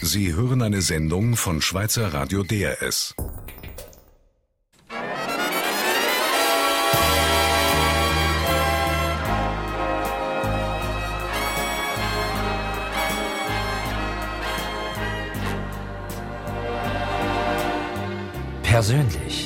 Sie hören eine Sendung von Schweizer Radio DRS. Persönlich.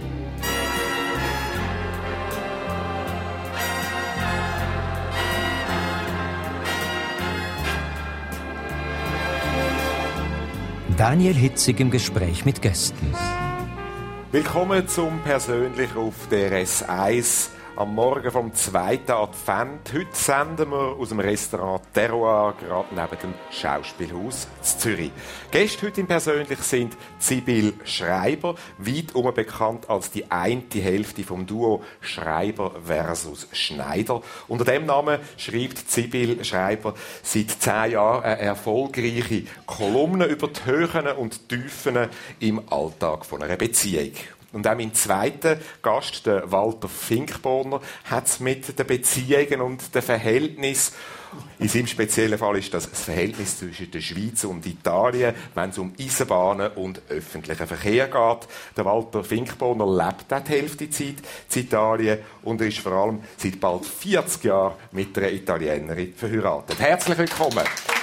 Daniel Hitzig im Gespräch mit Gästen. Willkommen zum Persönlich auf DRS 1 am Morgen vom 2. Advent. Heute senden wir aus dem Restaurant Terroir, gerade neben dem Schauspielhaus in Zürich. Gäste heute im Persönlich sind Sibylle Schreiber, weitum bekannt als die eine Hälfte vom Duo Schreiber versus Schneider. Unter dem Namen schreibt Sibylle Schreiber seit 10 Jahren eine erfolgreiche Kolumne über die Höhen und Tiefen im Alltag von einer Beziehung. Und auch mein zweiter Gast, der Walter Finkborner, hat es mit den Beziehungen und den Verhältnissen. In seinem speziellen Fall ist das Verhältnis zwischen der Schweiz und Italien, wenn es um Eisenbahnen und öffentlichen Verkehr geht. Der Walter Finkborner lebt auch die Hälfte der Zeit in Italien und er ist vor allem seit bald 40 Jahren mit einer Italienerin verheiratet. Herzlich willkommen.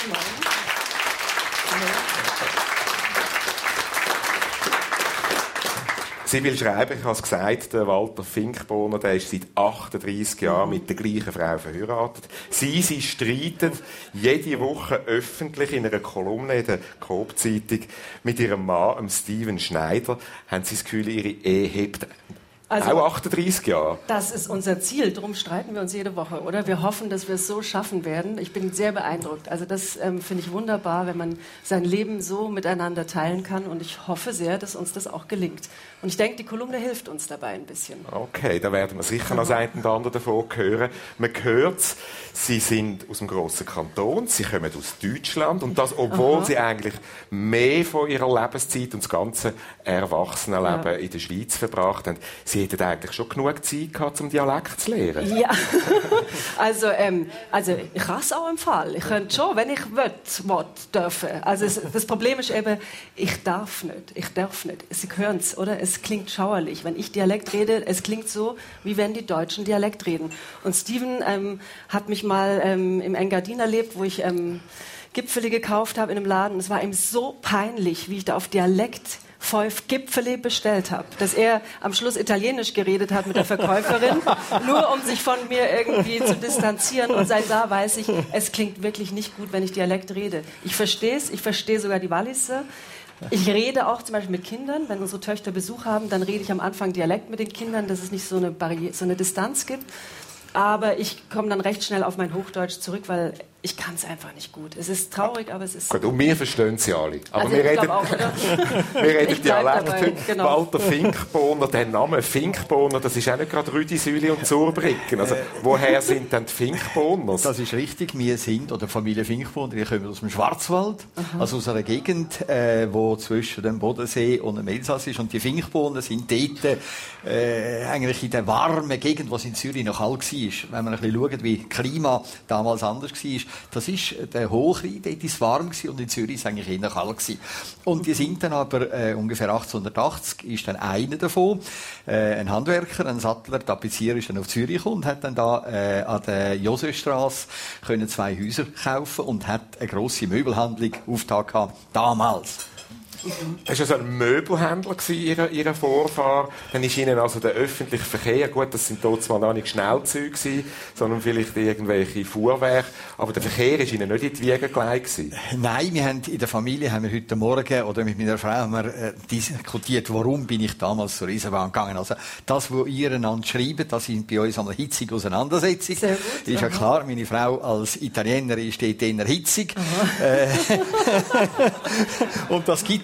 Sibylle Schreiber, ich habe es gesagt, der Walter Finkborner, der ist seit 38 Jahren mit der gleichen Frau verheiratet. Sie streiten jede Woche öffentlich in einer Kolumne in der Coop-Zeitung mit ihrem Mann, Steven Schneider. Haben Sie das Gefühl, Ihre Ehe hebt auch 38 Jahre? Das ist unser Ziel, darum streiten wir uns jede Woche, oder? Wir hoffen, dass wir es so schaffen werden. Ich bin sehr beeindruckt. Also das finde ich wunderbar, wenn man sein Leben so miteinander teilen kann und ich hoffe sehr, dass uns das auch gelingt. Und ich denke, die Kolumne hilft uns dabei ein bisschen. Okay, da werden wir sicher noch das eine oder andere davon hören. Man hört es, Sie sind aus dem grossen Kanton, Sie kommen aus Deutschland und das, obwohl Sie eigentlich mehr von Ihrer Lebenszeit und das ganze Erwachsenenleben in der Schweiz verbracht haben. Sie hätten eigentlich schon genug Zeit gehabt, um Dialekt zu lernen. Ja, also ich habe es auch im Fall. Ich könnte schon, wenn ich dürfen. Also das Problem ist eben, ich darf nicht. Sie hören es, oder? Es klingt schauerlich. Wenn ich Dialekt rede, es klingt so, wie wenn die Deutschen Dialekt reden. Und Steven hat mich mal im Engadin erlebt, wo ich Gipfeli gekauft habe in einem Laden. Und es war ihm so peinlich, wie ich da auf Dialekt 5 Gipfeli bestellt habe, dass er am Schluss Italienisch geredet hat mit der Verkäuferin, nur um sich von mir irgendwie zu distanzieren. Und seit da weiß ich, es klingt wirklich nicht gut, wenn ich Dialekt rede. Ich verstehe es, ich verstehe sogar die Walliser. Ich rede auch zum Beispiel mit Kindern. Wenn unsere Töchter Besuch haben, dann rede ich am Anfang Dialekt mit den Kindern, dass es nicht so eine Barriere, so eine Distanz gibt. Aber ich komme dann recht schnell auf mein Hochdeutsch zurück, weil ich kann es einfach nicht gut. Es ist traurig, aber es ist... Gut, und wir verstehen sie alle. Aber also wir reden Dialekt. Genau. Walter Finkborner, der Name Finkborner, das ist auch nicht gerade Rüdisüli und Zurbrücken. Also, woher sind denn die Finkborners? Das ist richtig. Wir sind, oder Familie Finkborner, wir kommen aus dem Schwarzwald, also aus einer Gegend, wo zwischen dem Bodensee und dem Elsass ist. Und die Finkborner sind dort eigentlich in der warmen Gegend, was in Zürich noch kalt war. Wenn man ein bisschen schaut, wie das Klima damals anders war, das ist der Hochrhein, dort war es warm und in Zürich war es eigentlich eher kalt. Und die sind dann aber ungefähr 1880 ist dann einer davon, ein Handwerker, ein Sattler, Tapezierer, ist dann auf Zürich gekommen und hat dann da an der Josefstrasse 2 Häuser kaufen und hat eine grosse Möbelhandlung aufgetan damals. Das war also ein Möbelhändler, Ihr Vorfahr. Dann ist Ihnen also der öffentliche Verkehr, gut, das sind dort zwar noch nicht Schnellzüge, sondern vielleicht irgendwelche Fuhrwerke, aber der Verkehr ist Ihnen nicht in die Wiege gelegt gewesen. Nein, wir haben in der Familie haben wir heute Morgen oder mit meiner Frau haben wir diskutiert, warum bin ich damals zur Eisenbahn gegangen. Also das, was ihr einander schreibt, das sind bei uns eine hitzige Auseinandersetzung. Sehr gut. Ist ja klar, meine Frau als Italienerin steht eher hitzig. Und das gibt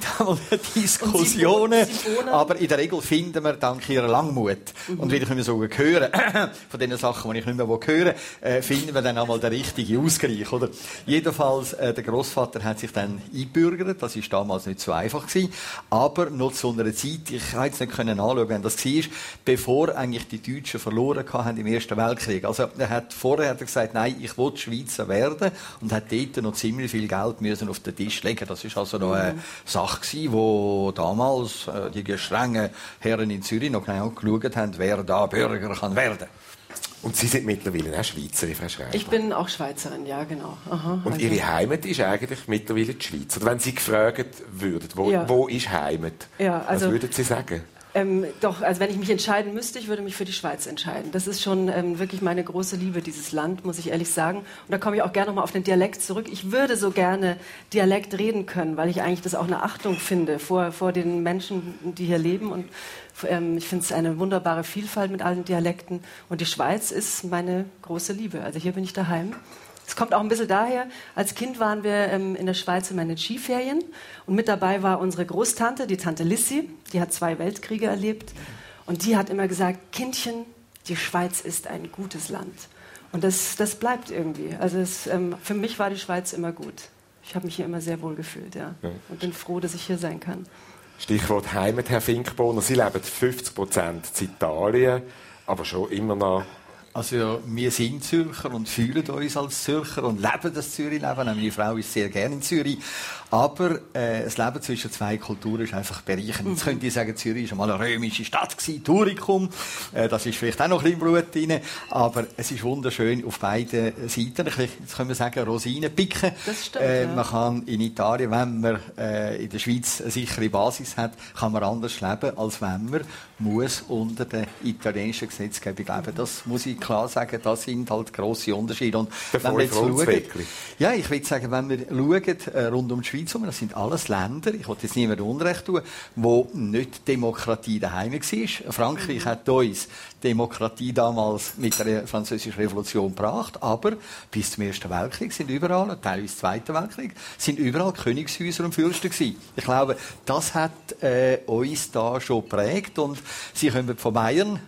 Diskussionen. Aber in der Regel finden wir dank ihrer Langmut und weil ich nicht mehr so hören von den Sachen, die ich nicht mehr hören will, finden wir dann einmal den richtigen Ausgleich, oder? Jedenfalls, der Grossvater hat sich dann eingebürgert. Das ist damals nicht so einfach gewesen. Aber noch zu einer Zeit, ich konnte jetzt nicht anschauen, wenn das war, bevor eigentlich die Deutschen verloren haben im Ersten Weltkrieg. Also, vorher hat er gesagt, nein, ich will Schweizer werden und hat dort noch ziemlich viel Geld müssen auf den Tisch legen. Das ist also noch eine Sache gewesen, wo damals die strengen Herren in Zürich noch genau geschaut haben, wer da Bürger kann werden. Und Sie sind mittlerweile auch Schweizerin, Frau Schreiber? Ich bin auch Schweizerin, ja, genau. Aha, und Ihre Heimat ist eigentlich mittlerweile die Schweiz? Oder wenn Sie gefragt würden, wo ist Heimat? Ja, also, was würden Sie sagen? Doch, also wenn ich mich entscheiden müsste, ich würde mich für die Schweiz entscheiden. Das ist schon wirklich meine große Liebe, dieses Land, muss ich ehrlich sagen. Und da komme ich auch gerne nochmal auf den Dialekt zurück. Ich würde so gerne Dialekt reden können, weil ich eigentlich das auch eine Achtung finde vor den Menschen, die hier leben. Und ich finde es eine wunderbare Vielfalt mit allen Dialekten. Und die Schweiz ist meine große Liebe. Also hier bin ich daheim. Es kommt auch ein bisschen daher, als Kind waren wir in der Schweiz in meinen Skiferien und mit dabei war unsere Großtante, die Tante Lissi, die hat 2 Weltkriege erlebt und die hat immer gesagt, Kindchen, die Schweiz ist ein gutes Land. Und das bleibt irgendwie. Also für mich war die Schweiz immer gut. Ich habe mich hier immer sehr wohl gefühlt, ja. Und bin froh, dass ich hier sein kann. Stichwort Heimat, Herr Finkbohner. Sie leben 50% in Italien, aber schon immer noch... Also wir sind Zürcher und fühlen uns als Zürcher und leben das Zürich-Leben. Meine Frau ist sehr gerne in Zürich. Aber das Leben zwischen 2 Kulturen ist einfach bereichernd. Jetzt könnte ich sagen, Zürich war einmal eine römische Stadt gewesen, Turicum. Das ist vielleicht auch noch ein bisschen im Blut drin. Aber es ist wunderschön auf beiden Seiten. Jetzt können wir sagen, Rosinen picken. Das stimmt, ja. Man kann in Italien, wenn man in der Schweiz eine sichere Basis hat, kann man anders leben, als wenn man muss unter der italienischen Gesetzgebung leben. Das muss ich klar sagen, das sind halt grosse Unterschiede. Und wenn wir jetzt schauen, ja, ich will sagen, wenn wir schauen, rund um die Schweiz, das sind alles Länder, ich will jetzt niemandem Unrecht tun, wo nicht Demokratie daheim war. Frankreich hat uns Demokratie damals mit der Französischen Revolution gebracht, aber bis zum Ersten Weltkrieg sind überall, teilweise Zweiten Weltkrieg, sind überall Königshäuser und Fürsten gewesen. Ich glaube, das hat uns da schon geprägt und Sie kommen von Bayern,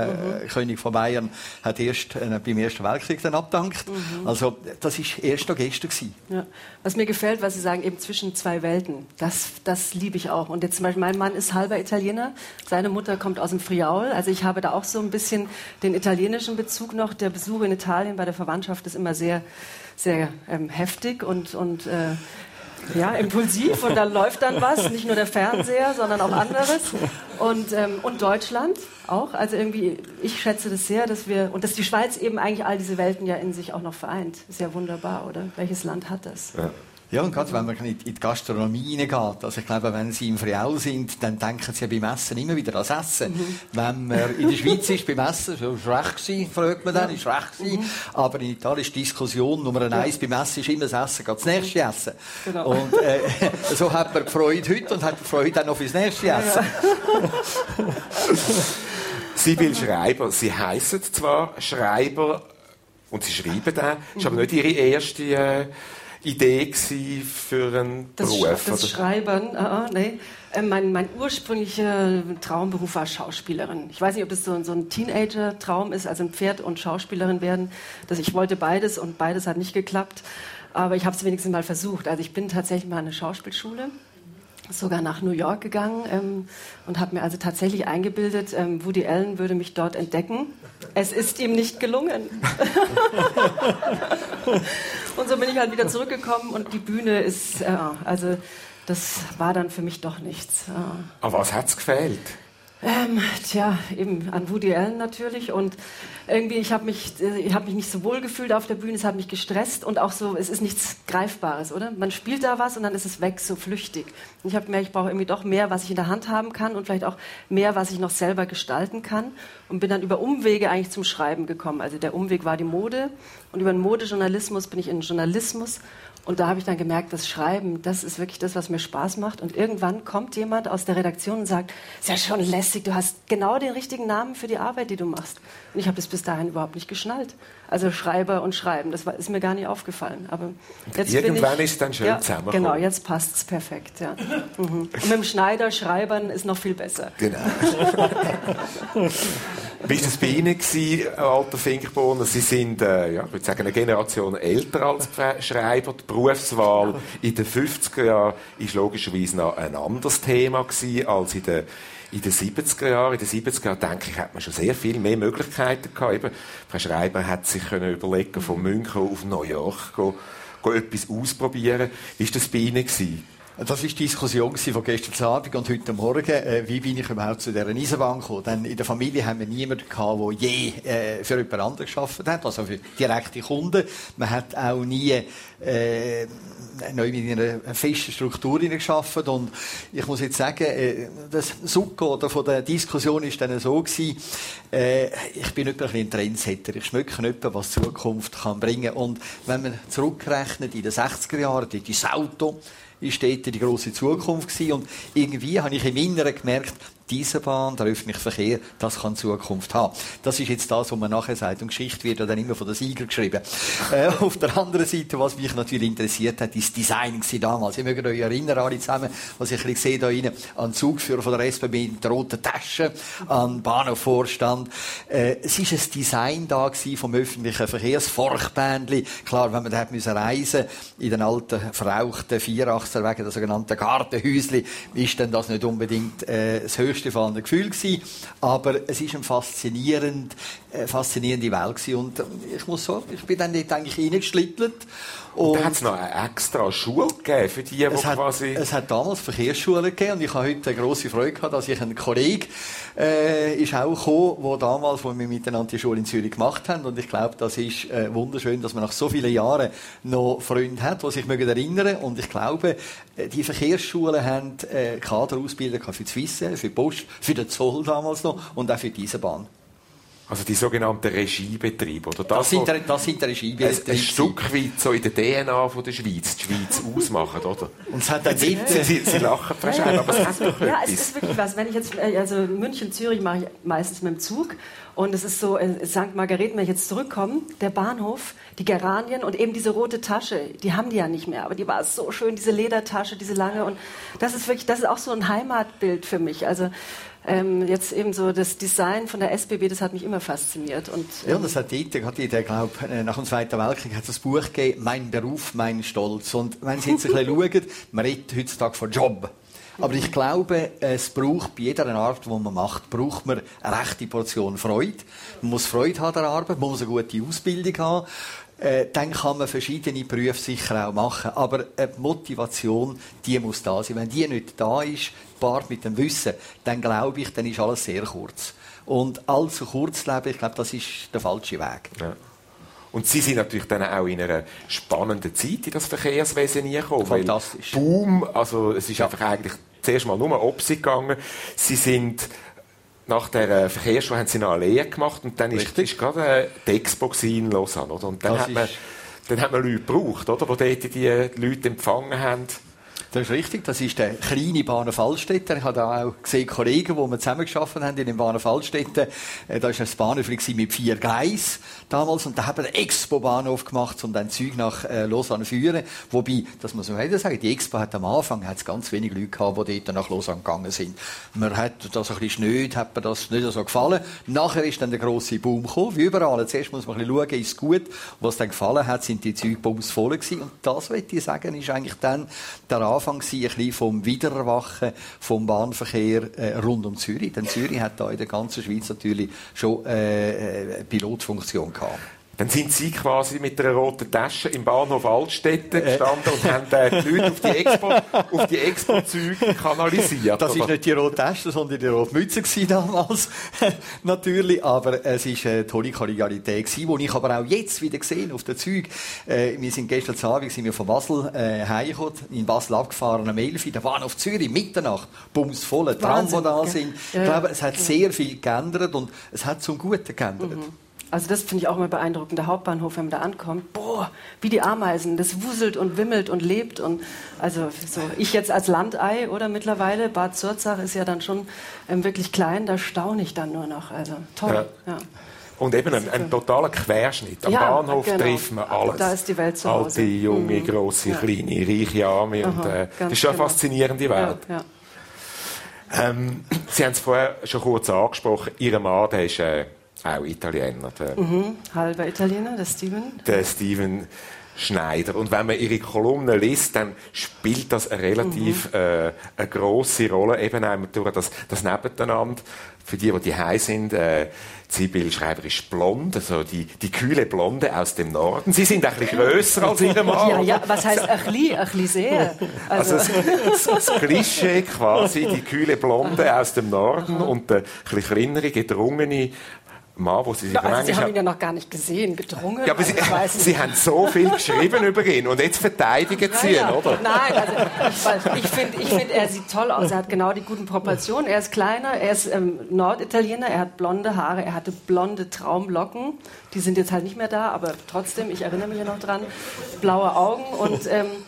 König von Bayern hat erst beim Ersten Weltkrieg dann abgedankt. Also das ist erst noch gestern gewesen. Ja. Was mir gefällt, was Sie sagen, eben zwischen 2 Welten, das liebe ich auch. Und jetzt zum Beispiel, mein Mann ist halber Italiener, seine Mutter kommt aus dem Friaul, also ich habe da auch so ein bisschen den italienischen Bezug noch. Der Besuch in Italien bei der Verwandtschaft ist immer sehr, sehr heftig und ja, impulsiv und da läuft dann was, nicht nur der Fernseher, sondern auch anderes. Und Deutschland auch. Also irgendwie, ich schätze das sehr, dass die Schweiz eben eigentlich all diese Welten ja in sich auch noch vereint. Ist ja wunderbar, oder? Welches Land hat das? Ja. Ja, und gerade wenn man in die Gastronomie hineingeht, also ich glaube, wenn Sie im Friaul sind, dann denken Sie ja beim Essen immer wieder ans Essen. Wenn man in der Schweiz ist, beim Essen, so ist recht gewesen, fragt man dann, ist recht gewesen. Aber in Italien ist die Diskussion Nummer 1 beim Essen ist immer das Essen, geht das nächste Essen. Genau. Und so hat man die Freude heute und hat die Freude auch noch fürs nächste Essen. Ja. Sibylle Schreiber, Sie heissen zwar Schreiber und Sie schreiben da, ist aber nicht Ihre erste Idee für einen Beruf? Das Schreiben, nee. Mein ursprünglicher Traumberuf war Schauspielerin. Ich weiß nicht, ob das so ein Teenager-Traum ist, also ein Pferd und Schauspielerin werden. Ich wollte beides und beides hat nicht geklappt. Aber ich habe es wenigstens mal versucht. Also ich bin tatsächlich mal an eine Schauspielschule, sogar nach New York gegangen und habe mir also tatsächlich eingebildet, Woody Allen würde mich dort entdecken. Es ist ihm nicht gelungen. Und so bin ich halt wieder zurückgekommen und die Bühne ist, also das war dann für mich doch nichts. Aber was hat's gefehlt? Eben an Woody Allen natürlich und irgendwie, ich habe mich nicht so wohl gefühlt auf der Bühne, es hat mich gestresst und auch so, es ist nichts Greifbares, oder? Man spielt da was und dann ist es weg, so flüchtig. Und ich habe gemerkt, ich brauche irgendwie doch mehr, was ich in der Hand haben kann und vielleicht auch mehr, was ich noch selber gestalten kann und bin dann über Umwege eigentlich zum Schreiben gekommen. Also der Umweg war die Mode und über den Modejournalismus bin ich in den Journalismus. Und da habe ich dann gemerkt, das Schreiben, das ist wirklich das, was mir Spaß macht. Und irgendwann kommt jemand aus der Redaktion und sagt, ist ja schon lästig. lässig, du hast genau den richtigen Namen für die Arbeit, die du machst. Und ich habe das bis dahin überhaupt nicht geschnallt. Also Schreiber und Schreiben, ist mir gar nicht aufgefallen. Aber jetzt irgendwann ist es dann schön zusammengekommen. Genau, jetzt passt es perfekt. Ja. Und mit dem Schneider schreibern ist noch viel besser. Genau. Wie war das bei Ihnen, Walter Finkbohner? Sie sind, ich würde sagen, eine Generation älter als Schreiber. Die Berufswahl in den 50er Jahren war logischerweise noch ein anderes Thema als in den 70er Jahren. In den 70er Jahren, denke ich, hat man schon sehr viel mehr Möglichkeiten gehabt. Eben, Frau Schreiber hat sich überlegen, von München auf New York etwas ausprobieren. Wie war das bei Ihnen? Das war die Diskussion von gestern Abend und heute Morgen. Wie bin ich überhaupt zu dieser Eisenbahn gekommen? Denn in der Familie haben wir niemanden gehabt, der je für jemand anderes gearbeitet hat, also für direkte Kunden. Man hat auch nie neu mit einer festen Struktur gearbeitet. Und ich muss jetzt sagen, das Succo von der Diskussion war dann so gewesen, ich bin nicht ein Trendsetter. Ich schmecke nicht, was die Zukunft kann bringen. Und wenn man zurückrechnet in den 60er Jahren, dort ist das Auto, ist dort die grosse Zukunft gewesen. Und irgendwie habe ich im Inneren gemerkt, diese Bahn, der öffentliche Verkehr, das kann Zukunft haben. Das ist jetzt das, was man nachher sagt. Und Geschichte wird ja dann immer von den Siegern geschrieben. Auf der anderen Seite, was mich natürlich interessiert hat, ist das Design damals. Ihr mögt euch erinnern, alle zusammen, was ich sehe da rein, an den Zugführer von der SBB mit der roten Tasche, an Bahnhofvorstand. Es ist ein Design da gewesen vom öffentlichen Verkehr, das Forchbändli. Klar, wenn man da reisen in den alten, verrauchten Vierachserwegen, der sogenannten Gartenhäusli, ist dann das nicht unbedingt das höchste Gefühl gewesen, aber es ist eine faszinierende Welt gewesen. Und ich muss sagen, ich bin dann dort eigentlich reingeschlittelt. Und da hat es noch eine extra Schule gegeben für die quasi... Es hat damals Verkehrsschulen gegeben und ich habe heute eine grosse Freude gehabt, dass ich einen Kollegen ist auch gekommen, wo wir miteinander die Schule in Zürich gemacht haben. Und ich glaube, das ist wunderschön, dass man nach so vielen Jahren noch Freunde hat, die sich erinnern. Und ich glaube, die Verkehrsschulen haben Kaderausbildung für die Swiss, für die Post, für den Zoll damals noch und auch für die Eisenbahn. Also die sogenannten Regiebetriebe, oder? Das sind Regiebetriebe. Ein Stück weit so in der DNA von der Schweiz, die Schweiz ausmachen, oder? Und es hat dann Sie lachen wahrscheinlich, aber es hat doch ja, etwas. Es ist wirklich was. Wenn ich jetzt, also München, Zürich mache ich meistens mit dem Zug. Und es ist so, St. Margareten, wenn ich jetzt zurückkomme, der Bahnhof, die Geranien und eben diese rote Tasche, die haben die ja nicht mehr. Aber die war so schön, diese Ledertasche, diese lange. Und das ist auch so ein Heimatbild für mich. Also, jetzt eben so das Design von der SBB, das hat mich immer fasziniert. Und das hat ich glaube, nach dem Zweiten Weltkrieg hat es ein Buch gegeben, «Mein Beruf, mein Stolz». Und wenn Sie jetzt ein bisschen schauen, man redet heutzutage von Job. Aber ich glaube, es braucht bei jeder Arbeit, die man macht, braucht man eine rechte Portion Freude. Man muss Freude haben an der Arbeit, man muss eine gute Ausbildung haben. Dann kann man verschiedene Berufe sicher auch machen. Aber die Motivation, die muss da sein. Wenn die nicht da ist, gepaart mit dem Wissen, dann glaube ich, dann ist alles sehr kurz. Und allzu kurz leben, ich glaube, das ist der falsche Weg. Ja. Und Sie sind natürlich dann auch in einer spannenden Zeit in das Verkehrswesen hineingekommen. Fantastisch. Boom, also es ist einfach eigentlich zuerst mal nur Optik gegangen. Sie sind... Nach der Verkehrsschule haben Sie noch eine Lehre gemacht und dann ist gerade die Expo in Lausanne, oder? Und dann hat man Leute gebraucht, oder? Die dort die Leute empfangen haben. Das ist richtig. Das ist der kleine Bahnhof Altstetten. Ich habe da auch gesehen, Kollegen, die wir zusammengearbeitet haben in dem Bahnhof Altstetten. Da war ein Bahnhof mit 4 Gleisen damals. Und da haben wir einen Expo-Bahnhof gemacht, um dann Züge nach Lausanne zu führen. Wobei, das muss man wieder sagen, die Expo hat am Anfang ganz wenig Leute gehabt, die dort nach Lausanne gegangen sind. Man hat das ein bisschen schnöd, hat mir das nicht so gefallen. Nachher ist dann der grosse Boom gekommen, wie überall. Zuerst muss man ein bisschen schauen, ist es gut. Und was dann gefallen hat, sind die Züge bumsvoll gewesen. Und das, möchte ich sagen, ist eigentlich dann der Anfang ein bisschen vom Wiedererwachen vom Bahnverkehr rund um Zürich. Denn Zürich hat da in der ganzen Schweiz natürlich schon eine Pilotfunktion gehabt. Dann sind Sie quasi mit einer roten Tasche im Bahnhof Altstetten gestanden und haben die Leute auf die Expo-Züge kanalisiert. Das war nicht die rote Tasche, sondern die rote Mütze damals. Natürlich, aber es war eine tolle Kollegialität, die ich aber auch jetzt wieder gesehen auf den Zügen. Wir sind gestern Abend von Basel heimgekommen, in Basel abgefahren am 11 Uhr, der Bahnhof Zürich, Mitternacht, bumsvoll, Tram, die da sind. Ich glaube, es hat sehr viel geändert und es hat zum Guten geändert. Also das finde ich auch immer beeindruckend. Der Hauptbahnhof, wenn man da ankommt, boah, wie die Ameisen, das wuselt und wimmelt und lebt. Und also so, ich jetzt als Landei oder mittlerweile, Bad Zurzach ist ja dann schon wirklich klein, da staune ich dann nur noch. Also toll. Ja. Und eben ein totaler Querschnitt. Am Bahnhof trifft man alles. Da ist die Welt zu Hause. Alte, junge, grosse, kleine, reiche, arme. Und das ist schon eine faszinierende Welt. Ja. Sie haben es vorher schon kurz angesprochen. Ihr Mann, der ist auch Italiener. Halber Italiener, der Steven Schneider. Und wenn man ihre Kolumnen liest, dann spielt das eine relativ eine grosse Rolle, eben auch durch das Nebeneinander. Für die heim sind, Sibylle Schreiber ist blond, also die kühle Blonde aus dem Norden. Sie sind ein bisschen grösser als ihr Mann. Ja, was heisst ein bisschen sehr? Also das Klischee quasi, die kühle Blonde aus dem Norden und der ein bisschen kleinere, gedrungene Mann, wo Sie haben ihn ja noch gar nicht gesehen, gedrungen. Ja, aber Sie haben so viel geschrieben über ihn und jetzt verteidigen Sie ihn, oder? Nein, also ich finde, er sieht toll aus. Er hat genau die guten Proportionen. Er ist kleiner, er ist Norditaliener, er hat blonde Haare, er hatte blonde Traumlocken. Die sind jetzt halt nicht mehr da, aber trotzdem, ich erinnere mich ja noch dran. Blaue Augen und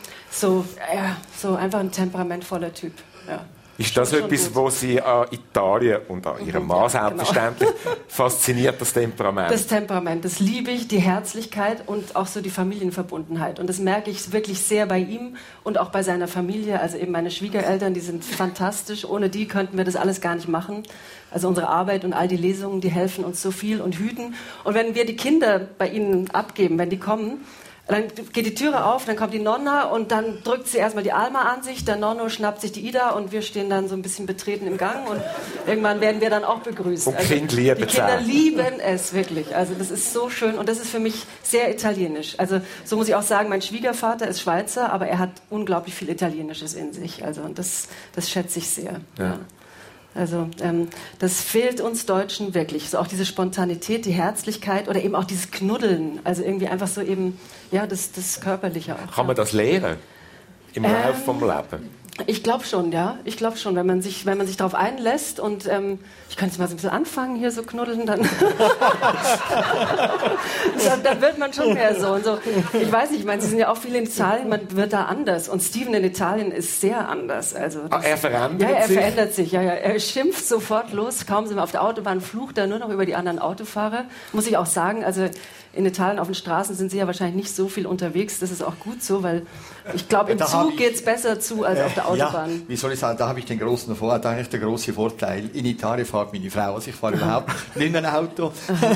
so einfach ein temperamentvoller Typ. Ja. Ist das etwas, was Sie an Italien und an Ihrem Mann selbstverständlich fasziniert, das Temperament? Das Temperament, das liebe ich, die Herzlichkeit und auch so die Familienverbundenheit. Und das merke ich wirklich sehr bei ihm und auch bei seiner Familie. Also eben meine Schwiegereltern, die sind fantastisch. Ohne die könnten wir das alles gar nicht machen. Also unsere Arbeit und all die Lesungen, die helfen uns so viel und hüten. Und wenn wir die Kinder bei ihnen abgeben, wenn die kommen, dann geht die Türe auf, dann kommt die Nonna und dann drückt sie erstmal die Alma an sich, der Nonno schnappt sich die Ida und wir stehen dann so ein bisschen betreten im Gang und irgendwann werden wir dann auch begrüßt. Und also, die Kinder lieben es wirklich. Also das ist so schön und das ist für mich sehr italienisch. Also so muss ich auch sagen, mein Schwiegervater ist Schweizer, aber er hat unglaublich viel Italienisches in sich. Also und das schätze ich sehr. Ja. Also das fehlt uns Deutschen wirklich. So auch diese Spontanität, die Herzlichkeit oder eben auch dieses Knuddeln. Also irgendwie einfach so eben, ja, das Körperliche auch. Kann man das lernen im Laufe vom Leben? Ich glaube schon, ja. Ich glaube schon, wenn man sich darauf einlässt und ich könnte jetzt mal so ein bisschen anfangen, hier so knuddeln, dann dann wird man schon mehr so. Und so. Ich weiß nicht, ich meine, Sie sind ja auch viel in Italien, man wird da anders. Und Steven in Italien ist sehr anders. Also er verändert sich? Ja, er verändert sich. Ja. Er schimpft sofort los, kaum sind wir auf der Autobahn, flucht er nur noch über die anderen Autofahrer. Muss ich auch sagen, also in Italien auf den Straßen sind Sie ja wahrscheinlich nicht so viel unterwegs. Das ist auch gut so, weil ich glaube, im Zug geht es besser zu als auf der Autobahn. Ja, wie soll ich sagen, da habe ich den großen Vorteil, eigentlich der große Vorteil. In Italien fährt meine Frau, also ich fahre überhaupt nicht ein Auto,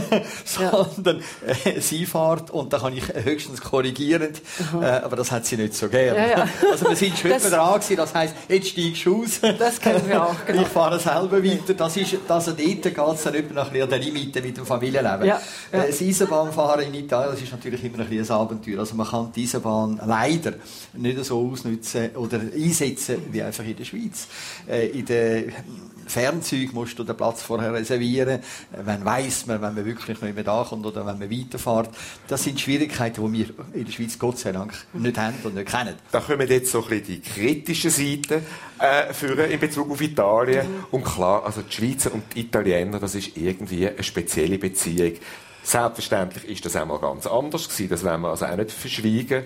sondern sie fährt und da kann ich höchstens korrigierend, aber das hat sie nicht so gern. Ja. Also wir sind schon immer dran gewesen, das heisst, jetzt steigst du aus. Das kennen wir auch, genau. Ich fahre selber weiter, dort geht es dann etwa noch an der Limite mit dem Familienleben. Ja. Das Eisenbahnfahren in Italien, das ist natürlich immer ein Abenteuer. Also man kann die Eisenbahn leider nicht so ausnutzen oder einsetzen wie einfach in der Schweiz. In den Fernzügen musst du den Platz vorher reservieren. Wenn weiss man, wenn man wirklich noch nicht da kommt oder wenn man weiterfährt. Das sind Schwierigkeiten, die wir in der Schweiz Gott sei Dank nicht haben und nicht kennen. Da kommen jetzt so ein bisschen die kritischen Seiten führen in Bezug auf Italien. Und klar, also die Schweizer und die Italiener, das ist irgendwie eine spezielle Beziehung. Selbstverständlich ist das einmal ganz anders gewesen. Das wollen wir also auch nicht verschweigen.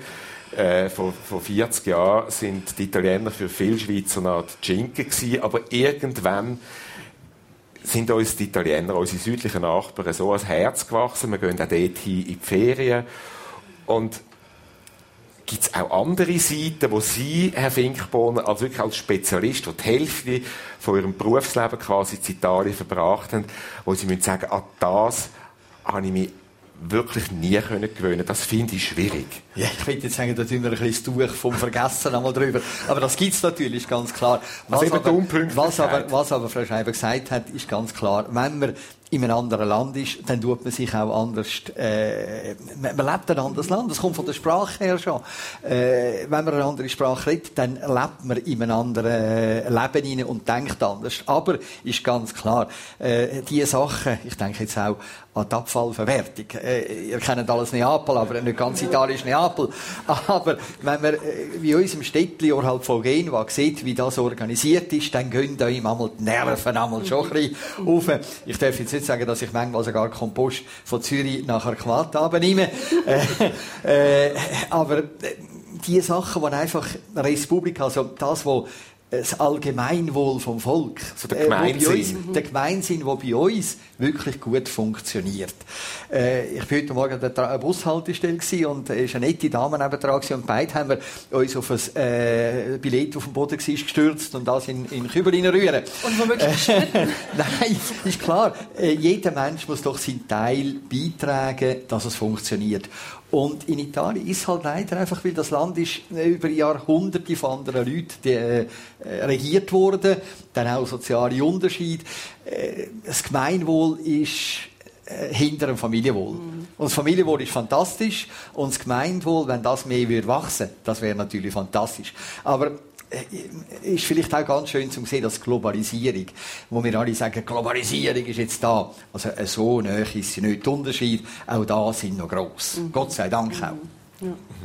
Vor 40 Jahren sind die Italiener für viele Schweizer eine Art Schinken gewesen, aber irgendwann sind uns die Italiener, unsere südlichen Nachbarn, so ans Herz gewachsen. Wir gehen auch dorthin in die Ferien. Und gibt es auch andere Seiten, wo Sie, Herr Finkbohner, als wirklich als Spezialist, der die Hälfte von Ihrem Berufsleben quasi in Italien verbracht haben, wo Sie müssen sagen, an das habe ich mich wirklich nie gewöhnen. Das finde ich schwierig. Ja, ich würde jetzt sagen, da tun wir ein bisschen das Tuch vom Vergessen einmal drüber. Aber das gibt es natürlich, ganz klar. Was aber Frau Schreiber gesagt hat, ist ganz klar, wenn man in einem anderen Land ist, dann tut man sich auch anders, man lebt ein anderes Land, das kommt von der Sprache her schon. Wenn man eine andere Sprache redet, dann lebt man in einem anderen Leben hinein und denkt anders. Aber ist ganz klar, diese Sachen, ich denke jetzt auch an die Abfallverwertung. Ihr kennt alles Neapel, aber nicht ganz Italien ist Neapel. Neapel. Aber wenn man wie in unserem Städtchen oberhalb von Genua sieht, wie das organisiert ist, dann gehen da ihm einmal die Nerven einmal schon ein bisschen auf. Ich darf jetzt nicht sagen, dass ich manchmal sogar Kompost von Zürich nach Arquat abnehme. Aber die Sachen, die einfach Respublik, also das, was das Allgemeinwohl vom Volk, also der Gemeinsinn, der Gemeinsinn, der bei uns wirklich gut funktioniert. Ich war heute Morgen an der Bushaltestelle und es war eine nette Dame nebendran und beide haben wir uns auf ein Billett auf dem Boden gestürzt und das in Kübel reinrühren. Und womöglich geschnitten? Nein, ist klar. Jeder Mensch muss doch seinen Teil beitragen, dass es funktioniert. Und in Italien ist halt leider einfach, weil das Land ist über Jahrhunderte von anderen Leuten regiert worden, dann auch soziale Unterschiede. Das Gemeinwohl ist hinter dem Familienwohl. Und das Familienwohl ist fantastisch und das Gemeinwohl, wenn das mehr wachsen würde, das wäre natürlich fantastisch. Aber ist vielleicht auch ganz schön zu sehen, dass Globalisierung, wo wir alle sagen, Globalisierung ist jetzt da. Also so nahe ist sie nicht. Die Unterschiede, auch da sind noch gross. Gott sei Dank auch. Ja.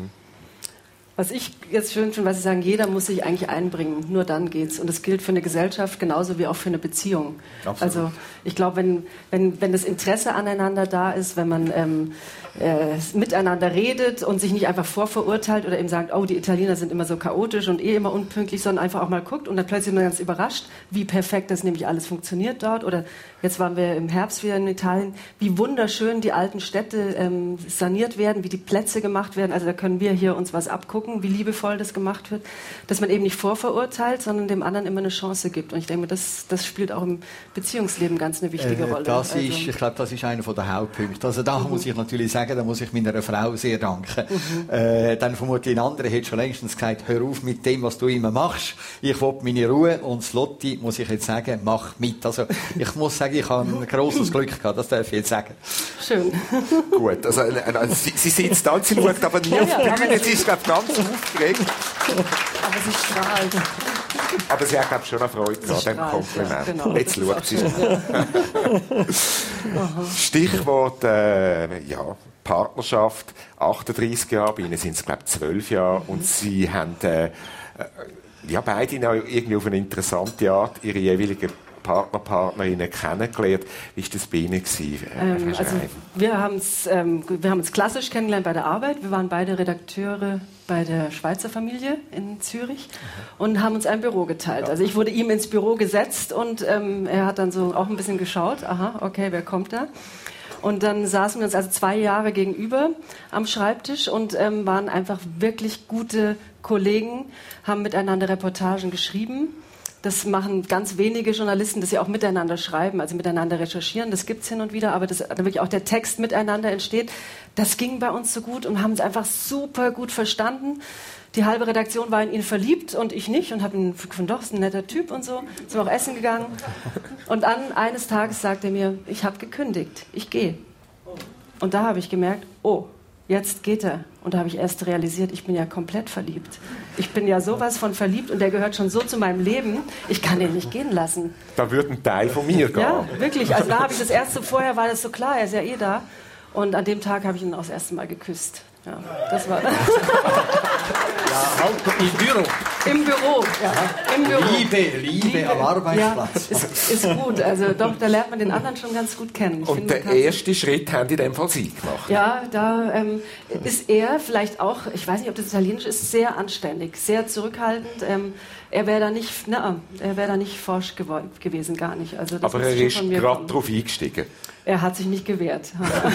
Was ich jetzt schön finde, was Sie sagen, jeder muss sich eigentlich einbringen. Nur dann geht's. Und das gilt für eine Gesellschaft genauso wie auch für eine Beziehung. Absolut. Also ich glaube, wenn das Interesse aneinander da ist, wenn man miteinander redet und sich nicht einfach vorverurteilt oder eben sagt, oh, die Italiener sind immer so chaotisch und immer unpünktlich, sondern einfach auch mal guckt und dann plötzlich ist man ganz überrascht, wie perfekt das nämlich alles funktioniert dort. Oder jetzt waren wir im Herbst wieder in Italien, wie wunderschön die alten Städte saniert werden, wie die Plätze gemacht werden. Also da können wir hier uns was abgucken, wie liebevoll das gemacht wird. Dass man eben nicht vorverurteilt, sondern dem anderen immer eine Chance gibt. Und ich denke, das spielt auch im Beziehungsleben ganz eine wichtige Rolle. Ich glaube, das ist einer der Hauptpunkte. Also da muss ich natürlich sagen, da muss ich meiner Frau sehr danken. Dann vermutlich ein anderer hätte schon längstens gesagt, hör auf mit dem, was du immer machst. Ich will meine Ruhe und das Lotti, muss ich jetzt sagen, mach mit. Also ich muss sagen, ich habe ein grosses Glück gehabt, das darf ich jetzt sagen. Schön. Gut, also sie sitzt da und sie schaut aber nie auf die Bühne, sie ist, glaube ich, ganz aufgeregt. Aber sie strahlt. Aber sie hat, glaube ich, schon eine Freude an diesem Kompliment. Ja, genau. Jetzt schaut sie. Stichwort, Partnerschaft, 38 Jahre, bei Ihnen sind es, glaube ich, 12 Jahre. Und Sie haben beide irgendwie auf eine interessante Art ihre jeweiligen Partnerinnen kennengelernt. Wie war das bei Ihnen? Wir haben uns klassisch kennengelernt bei der Arbeit. Wir waren beide Redakteure bei der Schweizer Familie in Zürich und haben uns ein Büro geteilt. Also ich wurde ihm ins Büro gesetzt und er hat dann so auch ein bisschen geschaut. Aha, okay, wer kommt da? Und dann saßen wir uns also 2 Jahre gegenüber am Schreibtisch und waren einfach wirklich gute Kollegen, haben miteinander Reportagen geschrieben. Das machen ganz wenige Journalisten, dass sie auch miteinander schreiben, also miteinander recherchieren. Das gibt es hin und wieder, aber dass wirklich auch der Text miteinander entsteht, das ging bei uns so gut und haben es einfach super gut verstanden. Die halbe Redaktion war in ihn verliebt und ich nicht und habe ihn gefunden, doch, ist ein netter Typ und so. Sind wir auch essen gegangen. Und dann eines Tages sagt er mir, ich habe gekündigt, ich gehe. Und da habe ich gemerkt, oh, jetzt geht er. Und da habe ich erst realisiert, ich bin ja komplett verliebt. Ich bin ja sowas von verliebt und der gehört schon so zu meinem Leben, ich kann den nicht gehen lassen. Da würde ein Teil von mir gehen. Ja, wirklich. Also da habe ich das erste, vorher war das so klar, er ist ja eh da. Und an dem Tag habe ich ihn auch das erste Mal geküsst. Ja, das war... Im Büro. Im Büro, ja. Im Büro. Liebe am Arbeitsplatz. Ja, ist gut. Also doch, da lernt man den anderen schon ganz gut kennen. Und der erste Schritt haben in dem Fall Sie gemacht? Ja, da ist er vielleicht auch, ich weiß nicht, ob das Italienisch ist, sehr anständig, sehr zurückhaltend. Er wäre da nicht forsch gewesen, gar nicht. Also das aber er ist gerade darauf eingestiegen. Er hat sich nicht gewehrt.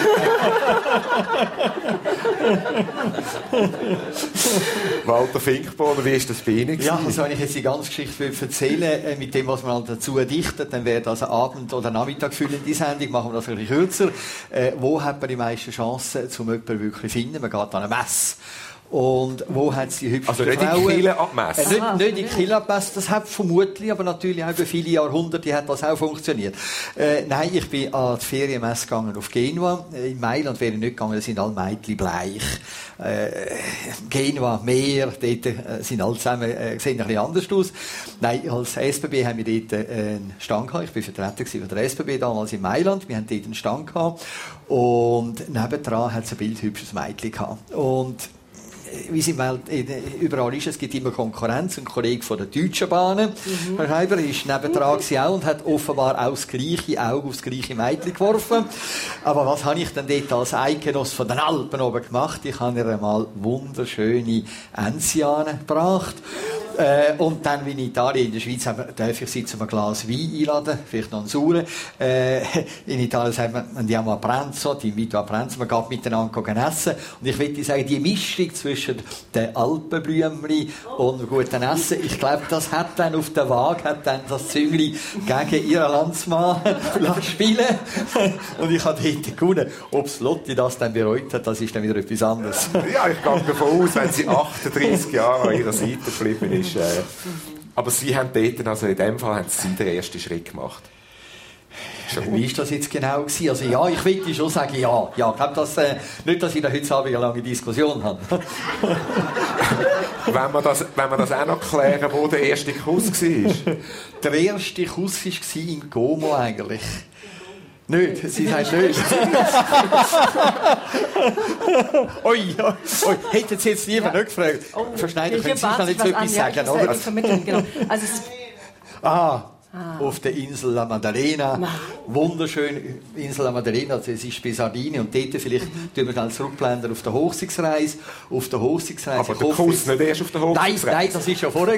Walter Finkborn, wie ist das bei Ihnen? Ja, also wenn ich jetzt die ganze Geschichte erzähle, mit dem, was man dazu dichtet, dann wäre das eine Abend- oder Nachmittagfüllende Sendung, machen wir das ein bisschen kürzer. Wo hat man die meisten Chancen, um jemanden wirklich zu finden? Man geht an eine Messe. Und wo hat sie hübsche Frauen? Also nicht in Kille abmessen? Nicht in Kille abmessen, das hat vermutlich, aber natürlich auch über viele Jahrhunderte hat das auch funktioniert. Nein, ich bin an die Ferienmesse gegangen auf Genua. In Mailand wäre ich nicht gegangen, da sind alle Mädchen bleich. Genua, Meer, dort sind alle zusammen, sehen ein bisschen anders aus. Nein, als SBB haben wir dort einen Stand gehabt. Ich war Vertreter von der SBB damals in Mailand. Wir haben dort einen Stand gehabt. Und nebendran hat es ein bildhübsches Mädchen gehabt. Und wie sie überall ist, es gibt immer Konkurrenz. Ein Kollege von der Deutschen Bahnen, Herr Schreiber, ist nebendran auch und hat offenbar auch das gleiche Auge aufs gleiche Mädchen geworfen. Aber was habe ich denn dort als Eidgenoss von den Alpen oben gemacht? Ich habe ihr einmal wunderschöne Enzianen gebracht. Und dann, wie in Italien, in der Schweiz, darf ich sie zu einem Glas Wein einladen, vielleicht noch einen sauren. In Italien sagt man, andiamo a pranzo, ti invito a pranzo, man geht miteinander essen. Und ich würde sagen, die Mischung zwischen den Alpenblümchen und einem guten Essen, ich glaube, das hat dann auf der Waage, hat dann das Züngli gegen ihren Landsmann spielen. Und ich habe dort gewonnen. Ob das Lotti das dann bereut hat, das ist dann wieder etwas anderes. Ja, ich gehe davon aus, wenn sie 38 Jahre an ihrer Seite geblieben ist. Aber Sie haben dort, also in dem Fall, haben Sie den ersten Schritt gemacht. Wie war das jetzt genau gewesen? Also ja, ich würde schon sagen, ja. Ich glaube, nicht, dass ich da heute Abend eine lange Diskussion habe. Wenn wir das auch noch klären, wo der erste Kuss war. Der erste Kuss war in Como eigentlich. Nicht, sie sagt nicht. Oi. Hätten Sie jetzt lieber nicht gefragt. Frau Schneider, können Sie schnell jetzt etwas sagen, oder? Genau. Also auf der Insel La Maddalena. Wunderschön, Insel La Maddalena, das ist bei Sardinien. Und dort vielleicht tun wir dann zurückblenden auf der Hochzeitsreise. Aber der Kuss nicht erst auf der Hochzeitsreise? Nein, das war schon vorher.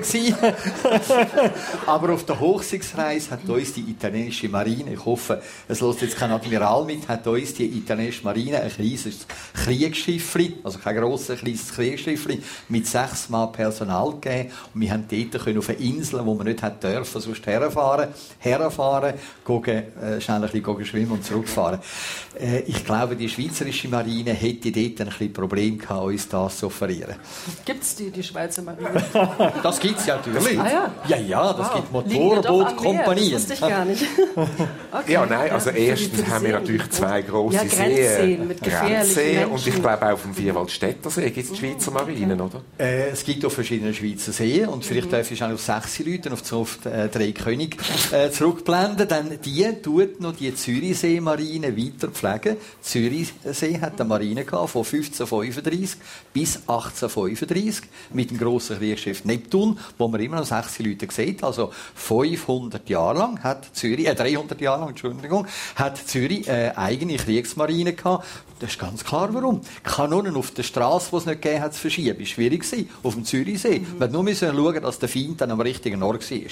Aber auf der Hochzeitsreise hat uns die italienische Marine, ich hoffe, es lässt jetzt kein Admiral mit, hat uns die italienische Marine ein kleines Kriegsschiff, also kein grosses, kleines Kriegsschiff, mit 6 Mann Personal gegeben. Und wir haben dort auf eine Insel, wo wir nicht dürfen, sonst herfahren, schnell ein bisschen schwimmen und zurückfahren. Ich glaube, die schweizerische Marine hätte dort ein bisschen Problem gehabt, uns das zu offerieren. Gibt es die Schweizer Marine? Das gibt es ja natürlich. Ja, das gibt Motorbootkompanien. Das wusste ich gar nicht. Okay. Ja, nein, also erstens haben wir natürlich 2 grosse Seen mit gefährlichen und ich glaube auch auf dem Vierwaldstättersee gibt es die Schweizer Marinen, oder? Es gibt auf verschiedenen Schweizer Seen und vielleicht darf ich auch auf 6 Leute auf 3 König zurückblenden, denn die tut noch die Zürichsee-Marine weiter pflegen. Zürichsee hat eine Marine gehabt, von 1535 bis 1835 mit dem grossen Kriegsschiff Neptun, wo man immer noch 6 Leute sieht. Also 500 Jahre lang hat Zürich, 300 Jahre lang, Entschuldigung, hat Zürich eigene Kriegsmarine gehabt. Das ist ganz klar, warum. Kanonen auf der Straße, die es nicht gegeben hat, zu verschieben, war schwierig gewesen. Auf dem Zürichsee. Man musste nur schauen, dass der Feind dann am richtigen Ort war.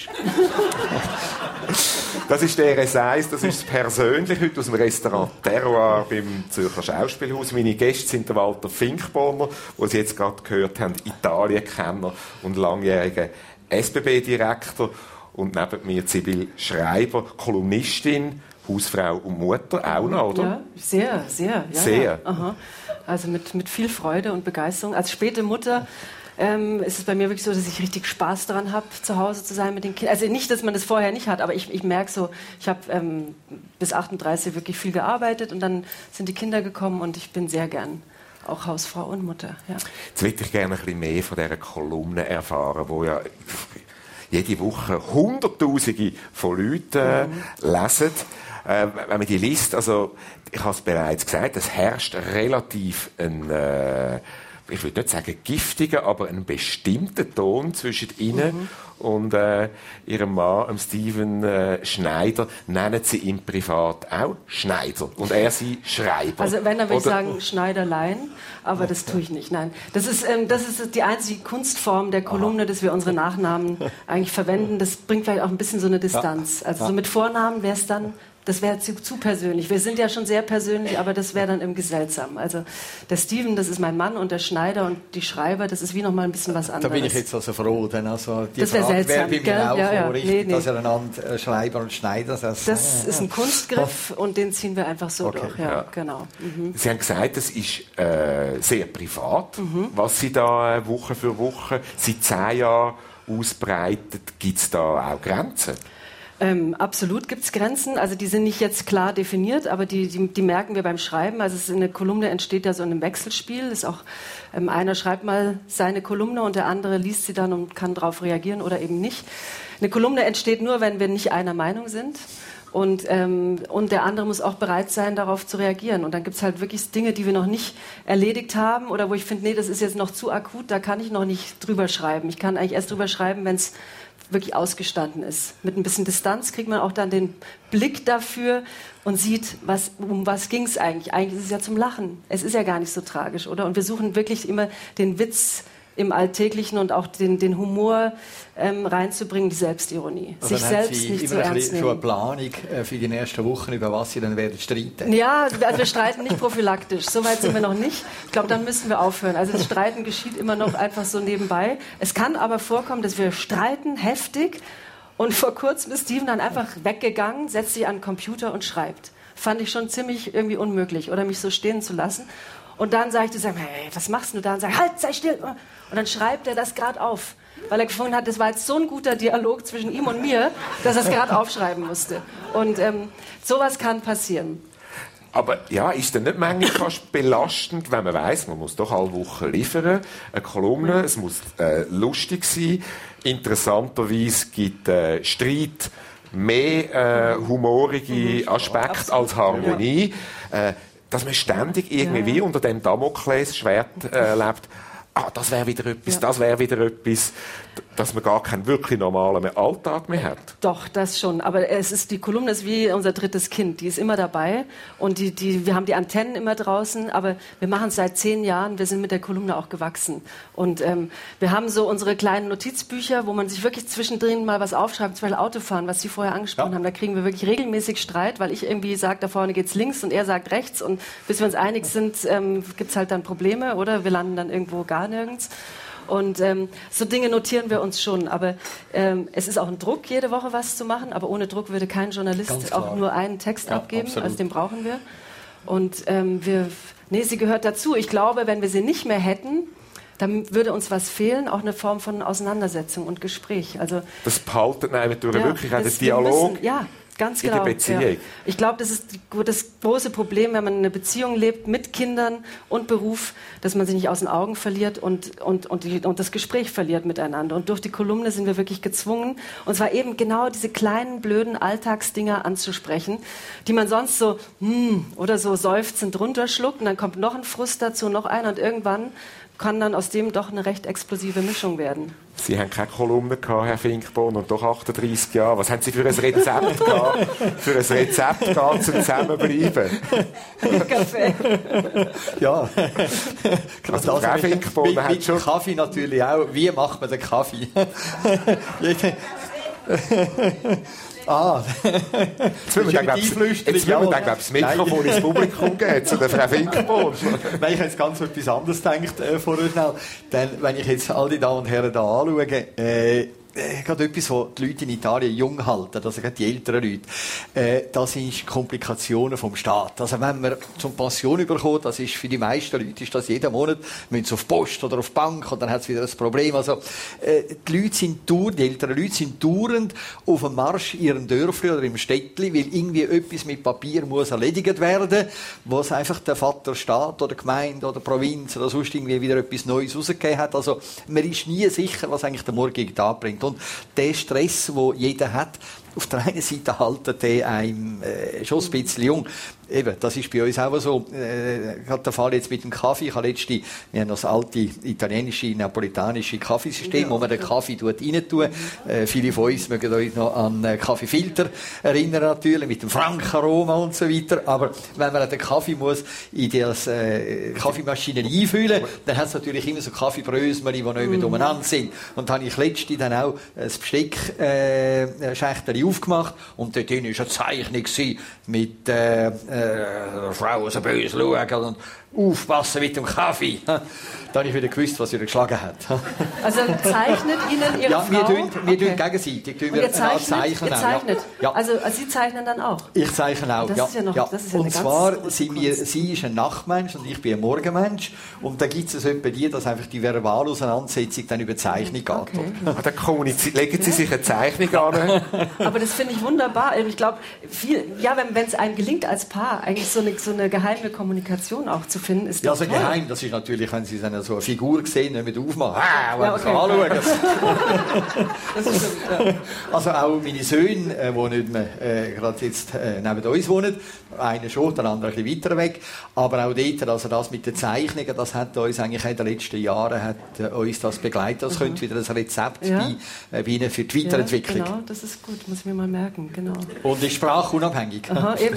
Das ist der RS1, das ist persönlich heute aus dem Restaurant Terroir beim Zürcher Schauspielhaus. Meine Gäste sind der Walter Finkbohner, den Sie jetzt gerade gehört haben, Italien-Kenner und langjähriger SBB-Direktor. Und neben mir Sibylle Schreiber, Kolumnistin, Hausfrau und Mutter, auch noch, oder? Ja, sehr. Ja, sehr? Ja. Aha. Also mit viel Freude und Begeisterung. Als späte Mutter ist es bei mir wirklich so, dass ich richtig Spaß daran habe, zu Hause zu sein mit den Kindern. Also nicht, dass man das vorher nicht hat, aber ich merke so, ich habe bis 38 wirklich viel gearbeitet und dann sind die Kinder gekommen und ich bin sehr gern auch Hausfrau und Mutter. Ja. Jetzt würde ich gerne ein bisschen mehr von dieser Kolumne erfahren, wo ja jede Woche Hunderttausende von Leuten lesen. Wenn man die liest, also ich habe es bereits gesagt, es herrscht relativ ein ich würde nicht sagen giftiger, aber einen bestimmten Ton zwischen Ihnen und Ihrem Mann, Steven Schneider. Nennen Sie ihn privat auch Schneider und er Sie Schreiber. Also wenn, dann würde ich sagen Schneiderlein, aber das tue ich nicht. Nein, das ist die einzige Kunstform der Kolumne, dass wir unsere Nachnamen eigentlich verwenden. Das bringt vielleicht auch ein bisschen so eine Distanz. Also so mit Vornamen wäre es dann... Das wäre zu persönlich. Wir sind ja schon sehr persönlich, aber das wäre dann irgendwie seltsam. Also der Steven, das ist mein Mann und der Schneider und die Schreiber, das ist wie noch mal ein bisschen was anderes. Da bin ich jetzt also froh, denn also die das wäre seltsam, wäre bei mir auch richtig, dass er einander Schreiber und Schneider sagt. Das ist ein Kunstgriff und den ziehen wir einfach so durch. Ja, genau. Sie haben gesagt, es ist sehr privat, was Sie da Woche für Woche seit 10 Jahren ausbreitet. Gibt es da auch Grenzen? Absolut gibt es Grenzen. Also die sind nicht jetzt klar definiert, aber die merken wir beim Schreiben. Also eine Kolumne entsteht ja so in einem Wechselspiel. Ist auch, einer schreibt mal seine Kolumne und der andere liest sie dann und kann darauf reagieren oder eben nicht. Eine Kolumne entsteht nur, wenn wir nicht einer Meinung sind. Und der andere muss auch bereit sein, darauf zu reagieren. Und dann gibt es halt wirklich Dinge, die wir noch nicht erledigt haben oder wo ich finde, nee, das ist jetzt noch zu akut, da kann ich noch nicht drüber schreiben. Ich kann eigentlich erst drüber schreiben, wenn es wirklich ausgestanden ist. Mit ein bisschen Distanz kriegt man auch dann den Blick dafür und sieht, um was ging es eigentlich. Eigentlich ist es ja zum Lachen. Es ist ja gar nicht so tragisch, oder? Und wir suchen wirklich immer den Witz im Alltäglichen und auch den Humor reinzubringen, die Selbstironie. Also sich selbst nicht so ernst nehmen. So eine Planung für die nächsten Wochen, über was Sie dann werden streiten? Ja, also wir streiten nicht prophylaktisch. So weit sind wir noch nicht. Ich glaube, dann müssen wir aufhören. Also das Streiten geschieht immer noch einfach so nebenbei. Es kann aber vorkommen, dass wir streiten, heftig. Und vor kurzem ist Steven dann einfach weggegangen, setzt sich an den Computer und schreibt. Fand ich schon ziemlich irgendwie unmöglich, oder mich so stehen zu lassen. Und dann sage ich, hey, was machst du da? Und sage, halt, sei still. Und dann schreibt er das gerade auf. Weil er gefunden hat, das war jetzt so ein guter Dialog zwischen ihm und mir, dass er es gerade aufschreiben musste. Und sowas kann passieren. Aber ja, ist denn nicht manchmal fast belastend, wenn man weiss, man muss doch alle Wochen liefern, eine Kolumne, es muss lustig sein. Interessanterweise gibt Streit mehr humorige Aspekte als Harmonie. Dass man ständig irgendwie unter dem Damoklesschwert lebt. Das wäre wieder etwas, das wäre wieder etwas, dass man gar keinen wirklich normalen Alltag mehr hat. Doch, das schon. Aber die Kolumne ist wie unser drittes Kind. Die ist immer dabei und wir haben die Antennen immer draußen, aber wir machen es seit 10 Jahren. Wir sind mit der Kolumne auch gewachsen. Und wir haben so unsere kleinen Notizbücher, wo man sich wirklich zwischendrin mal was aufschreibt, zum Beispiel Autofahren, was Sie vorher angesprochen haben. Da kriegen wir wirklich regelmäßig Streit, weil ich irgendwie sage, da vorne geht's links und er sagt rechts. Und bis wir uns einig sind, gibt's halt dann Probleme, oder? Wir landen dann irgendwo gar nirgends. Und so Dinge notieren wir uns schon. Aber es ist auch ein Druck, jede Woche was zu machen. Aber ohne Druck würde kein Journalist auch nur einen Text abgeben. Absolut. Also den brauchen wir. Und sie gehört dazu. Ich glaube, wenn wir sie nicht mehr hätten, dann würde uns was fehlen, auch eine Form von Auseinandersetzung und Gespräch. Also, das behaltet wirklich auch den Dialog. Ganz genau. In der Beziehung. Ja. Ich glaube, das ist das große Problem, wenn man in einer Beziehung lebt mit Kindern und Beruf, dass man sich nicht aus den Augen verliert und das Gespräch verliert miteinander. Und durch die Kolumne sind wir wirklich gezwungen, und zwar eben genau diese kleinen, blöden Alltagsdinger anzusprechen, die man sonst so oder so seufzend runterschluckt, und dann kommt noch ein Frust dazu, noch einer, und irgendwann kann dann aus dem doch eine recht explosive Mischung werden. Sie haben keine Kolumne gehabt, Herr Finkborn, und doch 38 Jahre. Was haben Sie für ein Rezept gehabt? Für ein Rezept gehabt zum Zusammenbleiben? Kaffee. Ja. Also Frau Finkborn hat mit schon... Kaffee natürlich auch. Wie macht man den Kaffee? Jetzt müssen wir dann, das Mikrofon ins Publikum geben, zu der Frau Finkborn. Nein, ich habe jetzt ganz etwas anderes gedacht vorher schnell. Denn wenn ich jetzt all die Damen und Herren hier anschaue, gerade etwas, was die Leute in Italien jung halten, also gerade die älteren Leute, das sind Komplikationen vom Staat. Also wenn man zum Pension überkommt, das ist für die meisten Leute ist das jeden Monat, müssen sie auf Post oder auf Bank, und dann hat es wieder ein Problem. Also die älteren Leute sind dauernd auf dem Marsch in ihrem Dörfli oder im Städtli, weil irgendwie etwas mit Papier muss erledigt werden, was einfach der Vater Staat oder Gemeinde oder Provinz oder sonst irgendwie wieder etwas Neues rausgegeben hat. Also man ist nie sicher, was eigentlich der morgige Tag bringt. Und der Stress, den jeder hat, auf der einen Seite halten die einem schon ein bisschen jung. Eben, das ist bei uns auch so. Gerade der Fall jetzt mit dem Kaffee. Wir haben das alte italienische, napolitanische Kaffeesystem, wo man den Kaffee rein tut. Viele von uns mögen euch noch an Kaffeefilter erinnern, natürlich, mit dem Frankaroma und so weiter. Aber wenn man den Kaffee muss in die Kaffeemaschine einfüllen, dann hat es natürlich immer so Kaffeebrösmeli, die noch nicht umeinander sind. Und da habe ich letztens dann auch das Besteckschächtel aufgemacht, und dort war eine Zeichnung mit Frau so böse schauen. Und aufpassen mit dem Kaffee. Da habe ich wieder gewusst, was ihr geschlagen hat. Also zeichnet Ihnen Ihre Frau? Wir tun gegenseitig. Ihr zeichnet? Ja. Also Sie zeichnen dann auch? Ich zeichne auch, das ist ja noch, das ist ja und zwar, sie ist ein Nachtmensch und ich bin ein Morgenmensch. Und da gibt es etwa die, dass einfach die verbale Auseinandersetzung dann über Zeichnung geht. Okay. Dann legen Sie sich eine Zeichnung an. Aber das finde ich wunderbar. Ich glaube, wenn es einem gelingt als Paar, eigentlich so eine geheime Kommunikation auch zu finden, ist das also toll. geheim, das ist natürlich, wenn Sie so eine Figur sehen, nicht mit aufmachen. Okay. Anschauen. Das ist stimmt, ja. Also auch meine Söhne, die nicht mehr gerade jetzt neben uns wohnen, einer schon, der andere ein bisschen weiter weg, aber auch dort, also das mit den Zeichnungen, das hat uns eigentlich in den letzten Jahren uns das begleitet. Das könnte wieder ein Rezept bei Ihnen für die Weiterentwicklung. Ja, genau, das ist gut, muss ich mir mal merken, genau. Und ist sprachunabhängig. Aha, eben.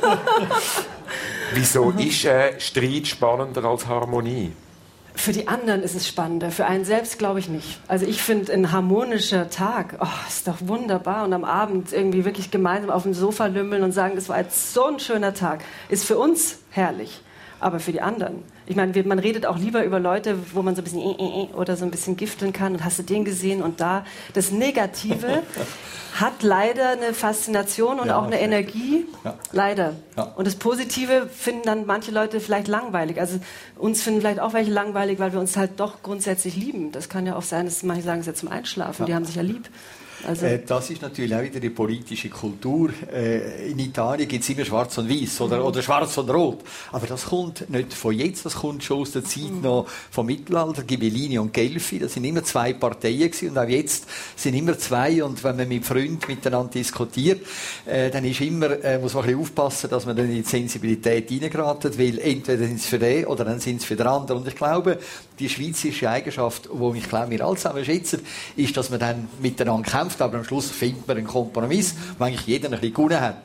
Wieso ist Streit spannender als Harmonie? Für die anderen ist es spannender, für einen selbst glaube ich nicht. Also ich finde, ein harmonischer Tag, ist doch wunderbar. Und am Abend irgendwie wirklich gemeinsam auf dem Sofa lümmeln und sagen, das war jetzt so ein schöner Tag, ist für uns herrlich. Aber für die anderen. Ich meine, man redet auch lieber über Leute, wo man so ein bisschen oder so ein bisschen gifteln kann. Und hast du den gesehen und da. Das Negative hat leider eine Faszination und auch eine Energie. Ja. Leider. Ja. Und das Positive finden dann manche Leute vielleicht langweilig. Also uns finden vielleicht auch welche langweilig, weil wir uns halt doch grundsätzlich lieben. Das kann ja auch sein, dass manche sagen, es ist ja zum Einschlafen. Die haben sich ja lieb. Also das ist natürlich auch wieder die politische Kultur. In Italien gibt es immer Schwarz und Weiß oder Schwarz und Rot. Aber das kommt nicht von jetzt, das kommt schon aus der Zeit noch vom Mittelalter. Ghibellini und Guelfi, das sind immer zwei Parteien gewesen. Und auch jetzt sind immer zwei. Und wenn man mit Freunden miteinander diskutiert, dann ist immer, muss man ein bisschen aufpassen, dass man dann in die Sensibilität reingeraten, weil entweder sind sie für den oder dann sind sie für den anderen. Und ich glaube, die schweizerische Eigenschaft, die ich glaube, wir alle zusammen schätzen, ist, dass man dann miteinander kämpft, aber am Schluss findet man einen Kompromiss, wo eigentlich jeder ein bisschen gewonnen hat.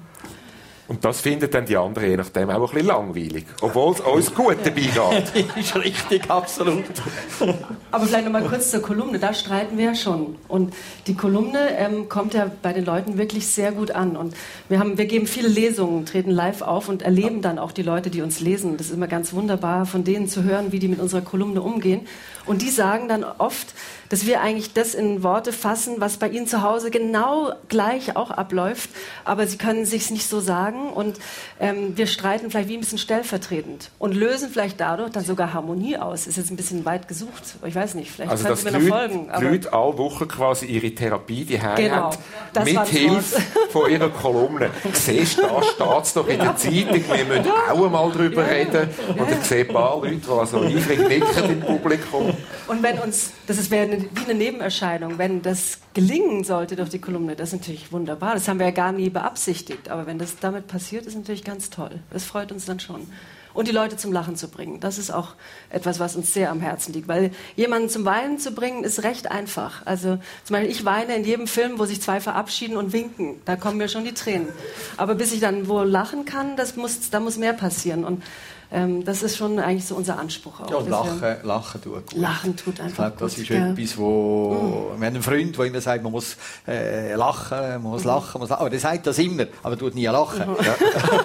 Und das finden dann die anderen je nachdem auch ein bisschen langweilig, obwohl es uns gut dabei geht. Das ist richtig, absolut. Aber vielleicht noch mal kurz zur Kolumne, da streiten wir ja schon. Und die Kolumne kommt ja bei den Leuten wirklich sehr gut an. Und wir geben viele Lesungen, treten live auf und erleben dann auch die Leute, die uns lesen. Das ist immer ganz wunderbar, von denen zu hören, wie die mit unserer Kolumne umgehen. Und die sagen dann oft, dass wir eigentlich das in Worte fassen, was bei ihnen zu Hause genau gleich auch abläuft, aber sie können sich's nicht so sagen und wir streiten vielleicht wie ein bisschen stellvertretend und lösen vielleicht dadurch dann sogar Harmonie aus. Ist jetzt ein bisschen weit gesucht, ich weiß nicht, vielleicht also können Sie mir noch folgen. Die Leute alle Wochen quasi ihre Therapie die genau, haben, mit Hilfe von ihrer Kolumne. Siehst du, da steht es doch in der Zeitung, wir müssen auch einmal darüber reden. Und ich sehe ein paar Leute, die also eifrig nicken im Publikum. Und wenn uns, das wäre wie eine Nebenerscheinung, wenn das gelingen sollte durch die Kolumne, das ist natürlich wunderbar. Das haben wir ja gar nie beabsichtigt. Aber wenn das damit passiert, ist natürlich ganz toll. Das freut uns dann schon. Und die Leute zum Lachen zu bringen, das ist auch etwas, was uns sehr am Herzen liegt. Weil jemanden zum Weinen zu bringen, ist recht einfach. Also zum Beispiel, ich weine in jedem Film, wo sich zwei verabschieden und winken. Da kommen mir schon die Tränen. Aber bis ich dann wohl lachen kann, da muss mehr passieren. Und das ist schon eigentlich so unser Anspruch auch. Ja, Lachen tut gut. Lachen tut einfach gut. Das ist etwas, wo... Wir haben einen Freund, der immer sagt, man muss lachen, man muss lachen. Aber der sagt das immer, aber tut nie lachen. Ja.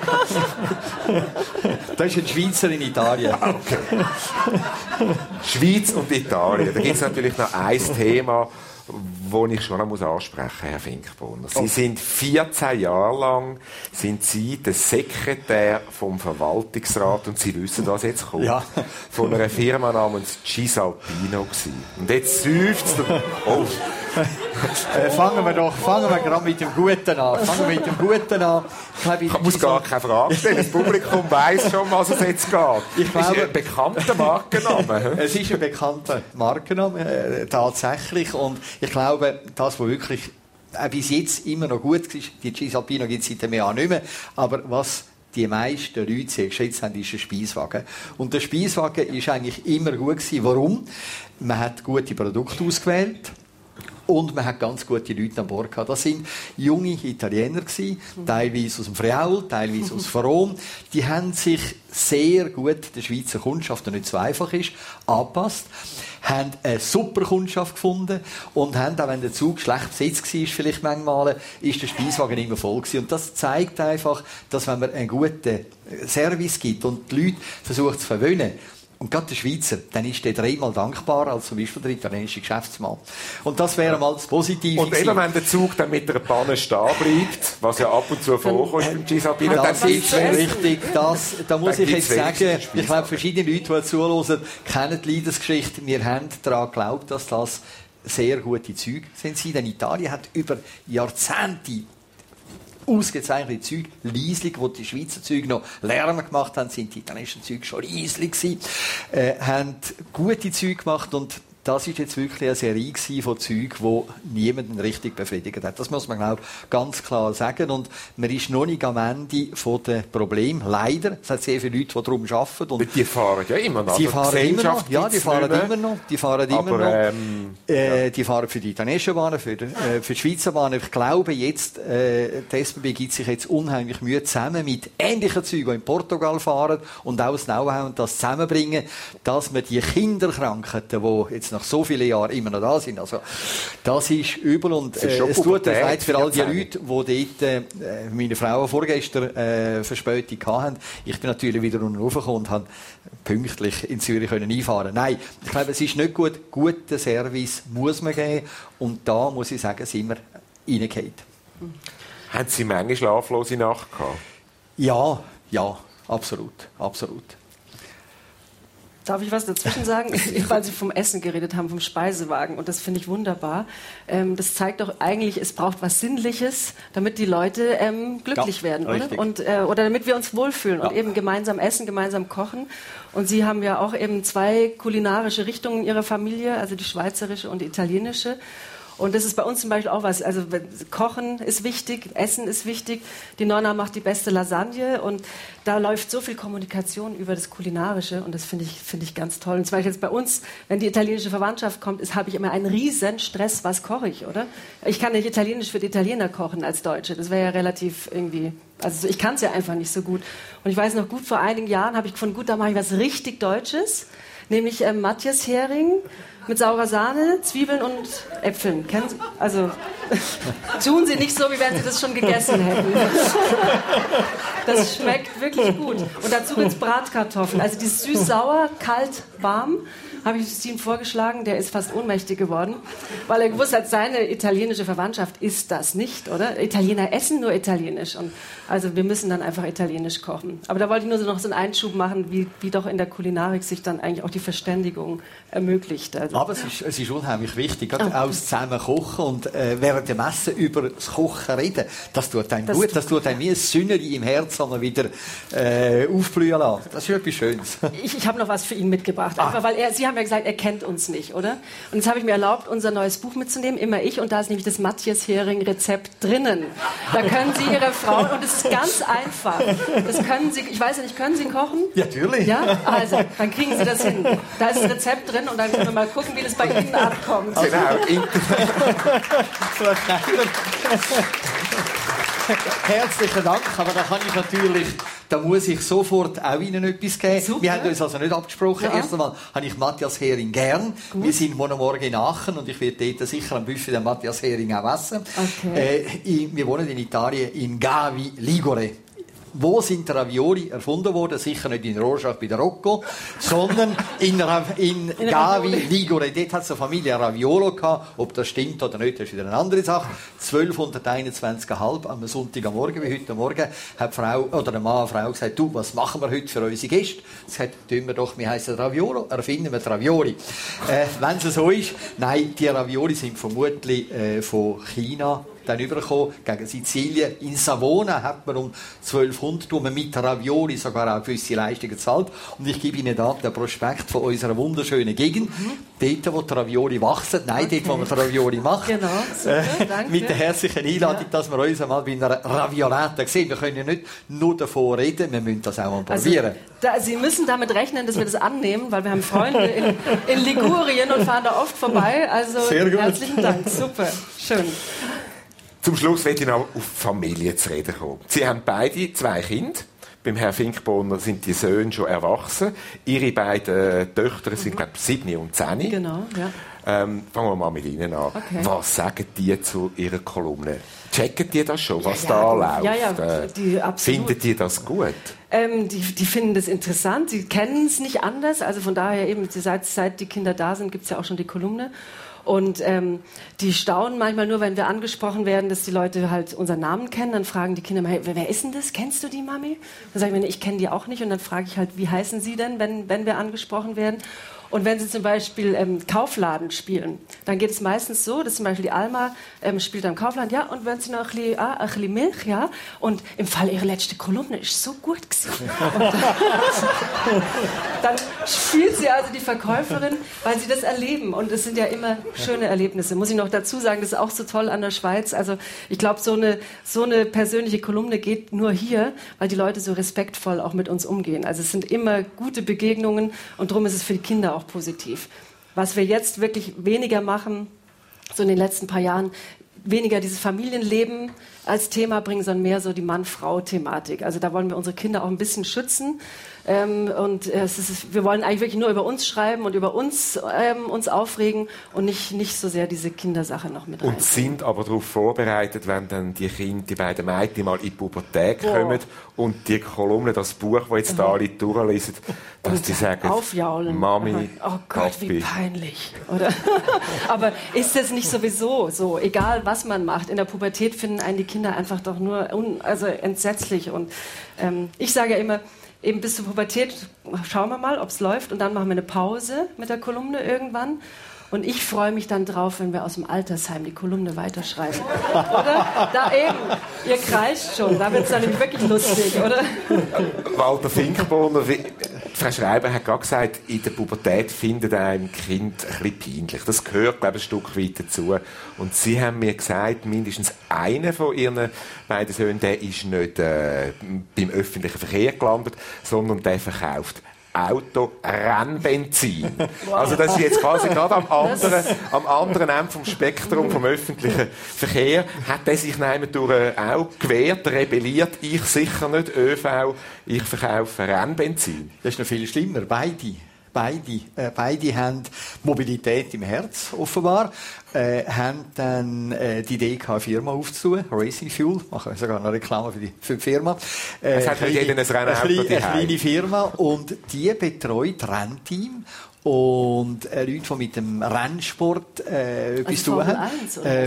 Das ist ein Schweizer in Italien. Okay. Schweiz und Italien. Da gibt es natürlich noch ein Thema, das ich schon noch ansprechen muss, Herr Finkbrunner. Sie sind 14 Jahre lang der Sekretär vom Verwaltungsrat und Sie wissen, was jetzt kommt. Ja. Von einer Firma namens Cisalpino gewesen. Und jetzt seufzt es. Oh. Fangen wir gerade mit dem Guten an. Ich muss gar keine Frage stellen. Das Publikum weiss schon, was es jetzt geht. Ich glaube, ist ein bekannter Markenname. Es ist ein bekannter Markenname, tatsächlich. Und ich glaube, das, was wirklich bis jetzt immer noch gut ist, die Cisalpino gibt es seit einem Jahr nicht mehr, aber was die meisten Leute sehr geschätzt haben, ist ein Speiswagen. Und der Speiswagen ist eigentlich immer gut gewesen. Warum? Man hat gute Produkte ausgewählt. Und man hat ganz gute Leute an Bord gehabt. Das sind junge Italiener gewesen, teilweise aus dem Friaul, teilweise aus Veron. Die haben sich sehr gut der Schweizer Kundschaft, die nicht so einfach ist, angepasst, haben eine super Kundschaft gefunden und haben, auch wenn der Zug schlecht besetzt war, vielleicht manchmal, ist der Speiswagen immer voll gewesen. Und das zeigt einfach, dass wenn man einen guten Service gibt und die Leute versucht zu verwöhnen, und gerade der Schweizer, dann ist der dreimal dankbarer als zum Beispiel der italienische Geschäftsmann. Und das wäre mal das Positive. Und eben, wenn der Zug dann mit einer Panne stehen bleibt, was ja ab und zu vorkommt beim Gisabine, das ist richtig. Da muss ich jetzt sagen, ich glaube, verschiedene Leute, die zuhören, kennen die Leidensgeschichte. Wir haben daran geglaubt, dass das sehr gute Züge sind. Denn Italien hat über Jahrzehnte ausgezeichnete Züge, leislich, wo die Schweizer Züge noch Lärm gemacht haben, sind die italienischen Züge schon leislich gewesen, haben gute Züge gemacht und das ist jetzt wirklich eine Serie von Zügen, die niemanden richtig befriedigt hat. Das muss man, glaube ich, ganz klar sagen. Und man ist noch nicht am Ende der Probleme. Leider. Es hat sehr viele Leute, die darum arbeiten. Und die fahren ja immer noch. Die fahren immer noch. Ja, die fahren immer noch. Die fahren immer noch. Die fahren für die italienischen Bahnen, für die Schweizer Bahnen. Ich glaube jetzt, die SBB gibt sich jetzt unheimlich Mühe, zusammen mit ähnlichen Zügen, die in Portugal fahren und auch das Know-how und das zusammenbringen, dass man die Kinderkrankheiten, die jetzt nach so vielen Jahren immer noch da sind. Also, das ist übel und es tut mir leid für all die Leute, die dort meine Frau vorgestern Verspätung hatten. Ich bin natürlich wieder unten raufgekommen und konnte pünktlich in Zürich einfahren. Nein, ich glaube, es ist nicht gut. Guten Service muss man geben und da muss ich sagen, sind wir reingefallen. Haben Sie manchmal schlaflose Nacht gehabt? Ja, absolut. Darf ich was dazwischen sagen? Weil Sie vom Essen geredet haben, vom Speisewagen. Und das finde ich wunderbar. Das zeigt doch eigentlich, es braucht was Sinnliches, damit die Leute glücklich werden, oder? Und, oder damit wir uns wohlfühlen und eben gemeinsam essen, gemeinsam kochen. Und Sie haben ja auch eben 2 kulinarische Richtungen in Ihrer Familie, also die schweizerische und die italienische. Und das ist bei uns zum Beispiel auch was. Also Kochen ist wichtig, Essen ist wichtig. Die Nonna macht die beste Lasagne und da läuft so viel Kommunikation über das Kulinarische und das finde ich ganz toll. Und zum Beispiel jetzt bei uns, wenn die italienische Verwandtschaft kommt, habe ich immer einen riesen Stress, was koche ich, oder? Ich kann nicht Italienisch für die Italiener kochen als Deutsche. Das wäre ja relativ irgendwie, also ich kann es ja einfach nicht so gut. Und ich weiß noch gut, vor einigen Jahren habe ich gefunden, gut, da mache ich was richtig Deutsches, nämlich Matthias-Hering mit saurer Sahne, Zwiebeln und Äpfeln. Kennen Sie? Also tun Sie nicht so, wie wenn Sie das schon gegessen hätten. Das schmeckt wirklich gut. Und dazu gibt es Bratkartoffeln. Also die süß-sauer, kalt, warm. Habe ich Ihnen vorgeschlagen, der ist fast ohnmächtig geworden, weil er gewusst hat, seine italienische Verwandtschaft isst das nicht, oder? Italiener essen nur Italienisch. Und also wir müssen dann einfach italienisch kochen. Aber da wollte ich nur noch so einen Einschub machen, wie doch in der Kulinarik sich dann eigentlich auch die Verständigung ermöglicht. Also. Aber es ist unheimlich wichtig, gerade auch zusammen kochen und während dem Essen über das Kochen reden. Das tut einem gut, das tut einem wie ein Sünneli im Herzen wieder aufblühen lassen. Das ist etwas Schönes. Ich habe noch was für ihn mitgebracht, einfach weil Sie haben ja gesagt, er kennt uns nicht, oder? Und jetzt habe ich mir erlaubt, unser neues Buch mitzunehmen, immer ich, und da ist nämlich das Matthias-Hering-Rezept drinnen. Da können Sie Ihre Frau, und es ist ganz einfach, das können Sie, ich weiß ja nicht, können Sie kochen? Ja, natürlich. Ja? Also, dann kriegen Sie das hin. Da ist das Rezept drin und dann können wir mal gucken, wie das bei Ihnen ankommt. Genau. Herzlichen Dank, aber da muss ich sofort auch Ihnen etwas geben. Super. Wir haben uns also nicht abgesprochen. Ja. Erst einmal habe ich Matthias Hering gern. Gut. Wir sind morgen in Aachen und ich werde dort sicher am Buffet den Matthias Hering auch essen. Okay. Wir wohnen in Italien, in Gavi Ligure. Wo sind die Ravioli erfunden worden? Sicher nicht in Rorschach bei der Rocco, sondern in Gavi Ligure. Dort hat es eine Familie Raviolo gehabt. Ob das stimmt oder nicht, das ist wieder eine andere Sache. 1221,5 am Sonntagmorgen, wie heute Morgen, hat der Mann eine Frau gesagt, du, was machen wir heute für unsere Gäste? Sie sagt, tun wir doch, wir heissen Raviolo, erfinden wir die Ravioli. Wenn es so ist, nein, die Ravioli sind vermutlich von China dann übergekommen. Gegen Sizilien in Savona hat man um 1200 mit Ravioli sogar auch gewisse Leistungen gezahlt. Und ich gebe Ihnen da den Prospekt von unserer wunderschönen Gegend. Dort, wo die Ravioli wachsen. Nein, dort, wo man die Ravioli macht. Genau, super, danke. Mit der herzlichen Einladung, dass wir uns einmal bei einer Raviolata sehen. Wir können ja nicht nur davon reden, wir müssen das auch mal probieren. Sie müssen damit rechnen, dass wir das annehmen, weil wir haben Freunde in Ligurien und fahren da oft vorbei. Also sehr gut. Herzlichen Dank, super, schön. Zum Schluss möchte ich noch auf Familie zu reden kommen. Sie haben beide 2 Kinder. Beim Herrn Finkbohner sind die Söhne schon erwachsen. Ihre beiden Töchter sind, glaube ich, 7 und 10. Genau, ja. Fangen wir mal mit Ihnen an. Okay. Was sagen die zu Ihrer Kolumne? Checken die das schon, was da läuft? Ja, absolut. Finden die das gut? Die finden das interessant. Sie kennen es nicht anders. Also von daher eben, seit die Kinder da sind, gibt es ja auch schon die Kolumne. Und die staunen manchmal nur, wenn wir angesprochen werden, dass die Leute halt unseren Namen kennen. Dann fragen die Kinder mal, hey, wer ist denn das? Kennst du die, Mami? Dann sage ich mir, ich kenne die auch nicht. Und dann frage ich halt, wie heißen sie denn, wenn wir angesprochen werden? Und wenn sie zum Beispiel Kaufladen spielen, dann geht es meistens so, dass zum Beispiel die Alma spielt am Kaufladen, ja, und wenn sie noch ein bisschen Milch, ja, und im Fall ihre letzte Kolumne ist so gut gewesen. Dann spielt sie also die Verkäuferin, weil sie das erleben. Und es sind ja immer schöne Erlebnisse. Muss ich noch dazu sagen, das ist auch so toll an der Schweiz. Also ich glaube, so eine persönliche Kolumne geht nur hier, weil die Leute so respektvoll auch mit uns umgehen. Also es sind immer gute Begegnungen und darum ist es für die Kinder auch positiv. Was wir jetzt wirklich weniger machen, so in den letzten paar Jahren, weniger dieses Familienleben als Thema bringen, sondern mehr so die Mann-Frau-Thematik. Also da wollen wir unsere Kinder auch ein bisschen schützen. Wir wollen eigentlich wirklich nur über uns schreiben und über uns aufregen und nicht so sehr diese Kindersache noch mit rein. Und sind aber darauf vorbereitet, wenn dann die beiden Mädchen mal in die Pubertät kommen und die Kolumne, das Buch, das jetzt da alle durchlesen, dass die sagen, aufjaulen. Mami, oh Gott, Papi. wie peinlich. Oder? Aber ist das nicht sowieso so? Egal, was man macht, in der Pubertät finden einen die Kinder einfach doch nur entsetzlich. Und ich sage ja immer, eben bis zur Pubertät schauen wir mal, ob es läuft und dann machen wir eine Pause mit der Kolumne irgendwann. Und ich freue mich dann drauf, wenn wir aus dem Altersheim die Kolumne weiterschreiben. Oder? Da eben. Ihr kreischt schon. Da wird es dann nämlich wirklich lustig, oder? Walter Finkbohner, Frau Schreiber hat gerade gesagt, in der Pubertät findet einem Kind ein bisschen peinlich. Das gehört, glaube ich, ein Stück weit dazu. Und Sie haben mir gesagt, mindestens einer von Ihren beiden Söhnen, der ist nicht beim öffentlichen Verkehr gelandet, sondern der verkauft Auto-Rennbenzin. Wow. Also das ist jetzt quasi gerade am anderen Ende vom Spektrum vom öffentlichen Verkehr. Hat der sich durch auch gewehrt, rebelliert? Ich sicher nicht, ÖV, ich verkaufe Rennbenzin. Das ist noch viel schlimmer. Beide haben Mobilität im Herz, offenbar. Haben dann die Idee gehabt, eine Firma aufzutun, Racing Fuel. Machen wir sogar eine Reklame für die Firma. Es hat nicht jeder ein Rennauto. Eine kleine Firma. Und die betreut Rennteam. Und Leute, die mit dem Rennsport etwas zu tun haben.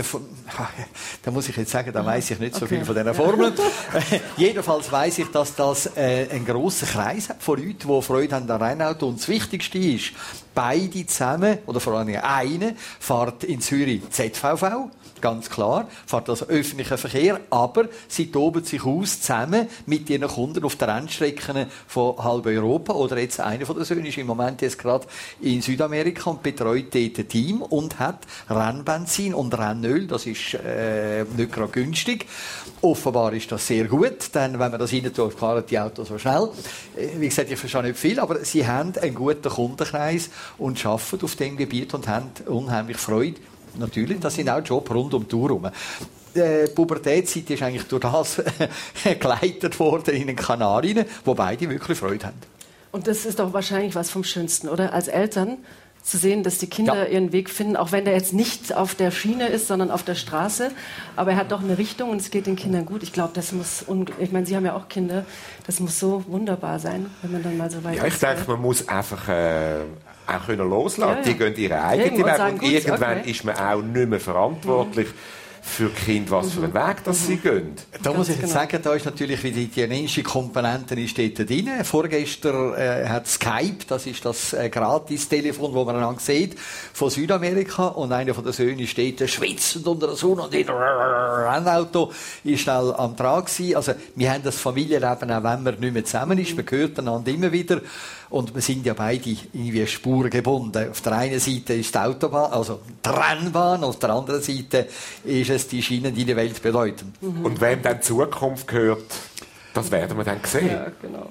Da muss ich jetzt sagen, da weiss ich nicht so viel von diesen Formeln. Jedenfalls weiss ich, dass das einen grossen Kreis hat von Leuten, die Freude haben an Rennauto. Und das Wichtigste ist, beide zusammen, oder vor allem eine, fährt in Zürich ZVV. Ganz klar, fährt also öffentlicher Verkehr, aber sie toben sich aus zusammen mit ihren Kunden auf den Rennstrecken von halb Europa. Oder jetzt einer von den Söhnen ist im Moment jetzt gerade in Südamerika und betreut dort ein Team und hat Rennbenzin und Rennöl. Das ist nicht gerade günstig. Offenbar ist das sehr gut, denn wenn man das rein tut, fahren die Autos so schnell. Wie gesagt, ich verstehe nicht viel, aber sie haben einen guten Kundenkreis und arbeiten auf diesem Gebiet und haben unheimlich Freude. Natürlich, das sind auch Jobs rund um die Uhr herum. Die Pubertätszeit ist eigentlich durch das geleitet worden in den Kanal rein, wo beide wirklich Freude haben. Und das ist doch wahrscheinlich was vom Schönsten, oder? Als Eltern zu sehen, dass die Kinder ihren Weg finden, auch wenn der jetzt nicht auf der Schiene ist, sondern auf der Straße. Aber er hat doch eine Richtung und es geht den Kindern gut. Ich glaube, das muss, ich meine, Sie haben ja auch Kinder, das muss so wunderbar sein, wenn man dann mal so weit ist. Ja, ich denke, man muss einfach auch loslassen. Die gehen ihre eigene Weg und irgendwann ist man auch nicht mehr verantwortlich für die Kinder, was für einen Weg das sie gehen. Da muss ich jetzt sagen, da ist natürlich wieder die italienische Komponente dort drin. Vorgestern hat Skype, das ist das Gratis-Telefon, das man einander sieht, von Südamerika. Und einer von den Söhnen steht schwitzend unter der Sonne und in einem Rennauto ist schnell am Trag gewesen. Also, wir haben das Familienleben, auch wenn man nicht mehr zusammen ist. Man hört einander immer wieder. Und wir sind ja beide irgendwie spurengebunden. Auf der einen Seite ist die Autobahn, also die Rennbahn, auf der anderen Seite ist es die Schienen, die die Welt bedeuten. Und wem dann die Zukunft gehört, das werden wir dann sehen. Ja, genau.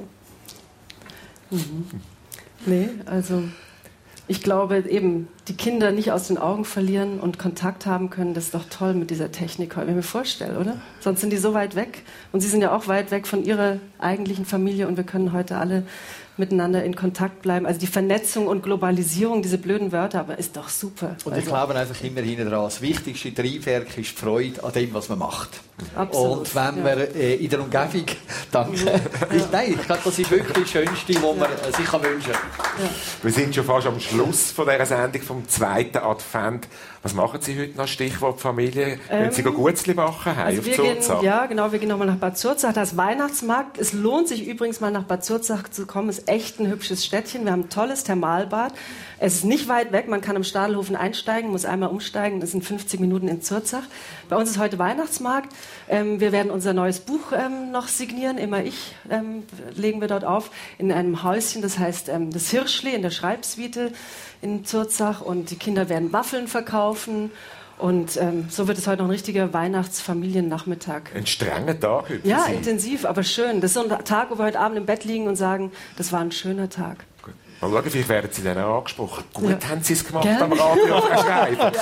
Nee, also ich glaube eben, die Kinder nicht aus den Augen verlieren und Kontakt haben können, das ist doch toll mit dieser Technik heute, wenn ich mir vorstelle, oder? Sonst sind die so weit weg und sie sind ja auch weit weg von ihrer eigentlichen Familie und wir können heute alle miteinander in Kontakt bleiben. Also die Vernetzung und Globalisierung, diese blöden Wörter, aber ist doch super. Und ich glaube einfach immer hinten dran, das wichtigste Triebwerk ist die Freude an dem, was man macht. Absolut. Und wenn man in der Umgebung, danke, nein, ich glaube, das ist wirklich das Schönste, was man sich wünschen kann. Wir sind schon fast am Schluss von dieser Sendung vom 2. Advent. Was machen Sie heute noch? Stichwort Familie. Wenn Sie Gutzli backen haben also auf Zurzach? Ja, genau. Wir gehen nochmal nach Bad Zurzach. Da ist Weihnachtsmarkt. Es lohnt sich übrigens mal nach Bad Zurzach zu kommen. Es ist echt ein hübsches Städtchen. Wir haben ein tolles Thermalbad. Es ist nicht weit weg. Man kann am Stadelhofen einsteigen, muss einmal umsteigen. Das sind 50 Minuten in Zurzach. Bei uns ist heute Weihnachtsmarkt. Wir werden unser neues Buch noch signieren. Immer ich legen wir dort auf. In einem Häuschen, das heißt das Hirschli in der Schreibsuite in Zurzach. Und die Kinder werden Waffeln verkaufen. Und so wird es heute noch ein richtiger Weihnachtsfamiliennachmittag. Ein strenger Tag heute. Ja, intensiv, aber schön. Das ist so ein Tag, wo wir heute Abend im Bett liegen und sagen, das war ein schöner Tag. Gut. Mal schauen, vielleicht werden Sie dann auch angesprochen. Gut, Ja. haben Sie es gemacht Gerne. am Radio, Frau Schreiber.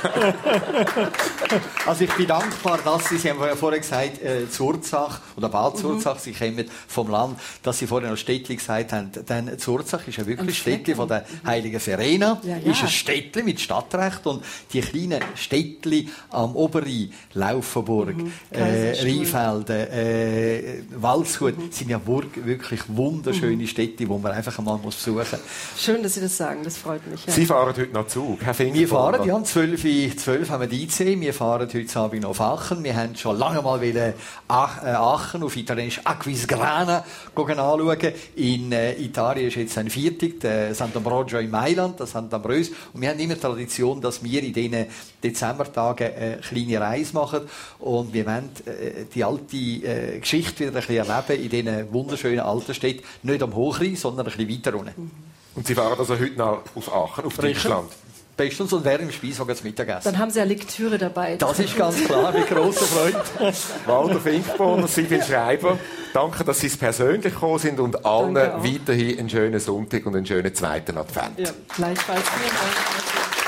Also ich bin dankbar, dass Sie haben ja vorher gesagt, Zurzach oder Bad Zurzach, Sie kommen vom Land, dass Sie vorher noch Städtli gesagt haben. Denn Zurzach ist ja wirklich ein Städtli von der Heiligen Verena, Ja, ja. ist ein Städtli mit Stadtrecht und die kleinen Städtli am Oberrhein, Laufenburg, Kaiserstuhl. Rheinfelden, Waldshut, sind ja wirklich wunderschöne Städte, die man einfach einmal besuchen muss. Schön, dass Sie das sagen, das freut mich. Ja. Sie fahren heute noch Zug, Herr Finger. Wir fahren, ja, um 12 haben wir die IC. Wir fahren heute Abend noch auf Aachen. Wir haben schon lange mal Aachen, auf Italienisch Aquisgrana, anschauen. In Italien ist jetzt ein Viertag, der Sant'Ambrogio in Mailand, das Sant'Ambrose. Und wir haben immer die Tradition, dass wir in diesen Dezembertagen eine kleine Reise machen. Und wir wollen die alte Geschichte wieder ein bisschen erleben in diesen wunderschönen alten Städten. Nicht am Hochrhein, sondern ein bisschen weiter unten. Und Sie fahren also heute noch auf Aachen, auf Deutschland. Bestens und während dem Speiswagen zum Mittagessen. Dann haben Sie ja Lektüre dabei. Das ist ganz klar, mit grosser Freude. Walter Finkborn und Sibyl Schreiber, danke, dass Sie persönlich gekommen sind und allen Danke auch. weiterhin einen schönen Sonntag und einen schönen 2. Advent. Ja, gleichfalls. Vielen Dank.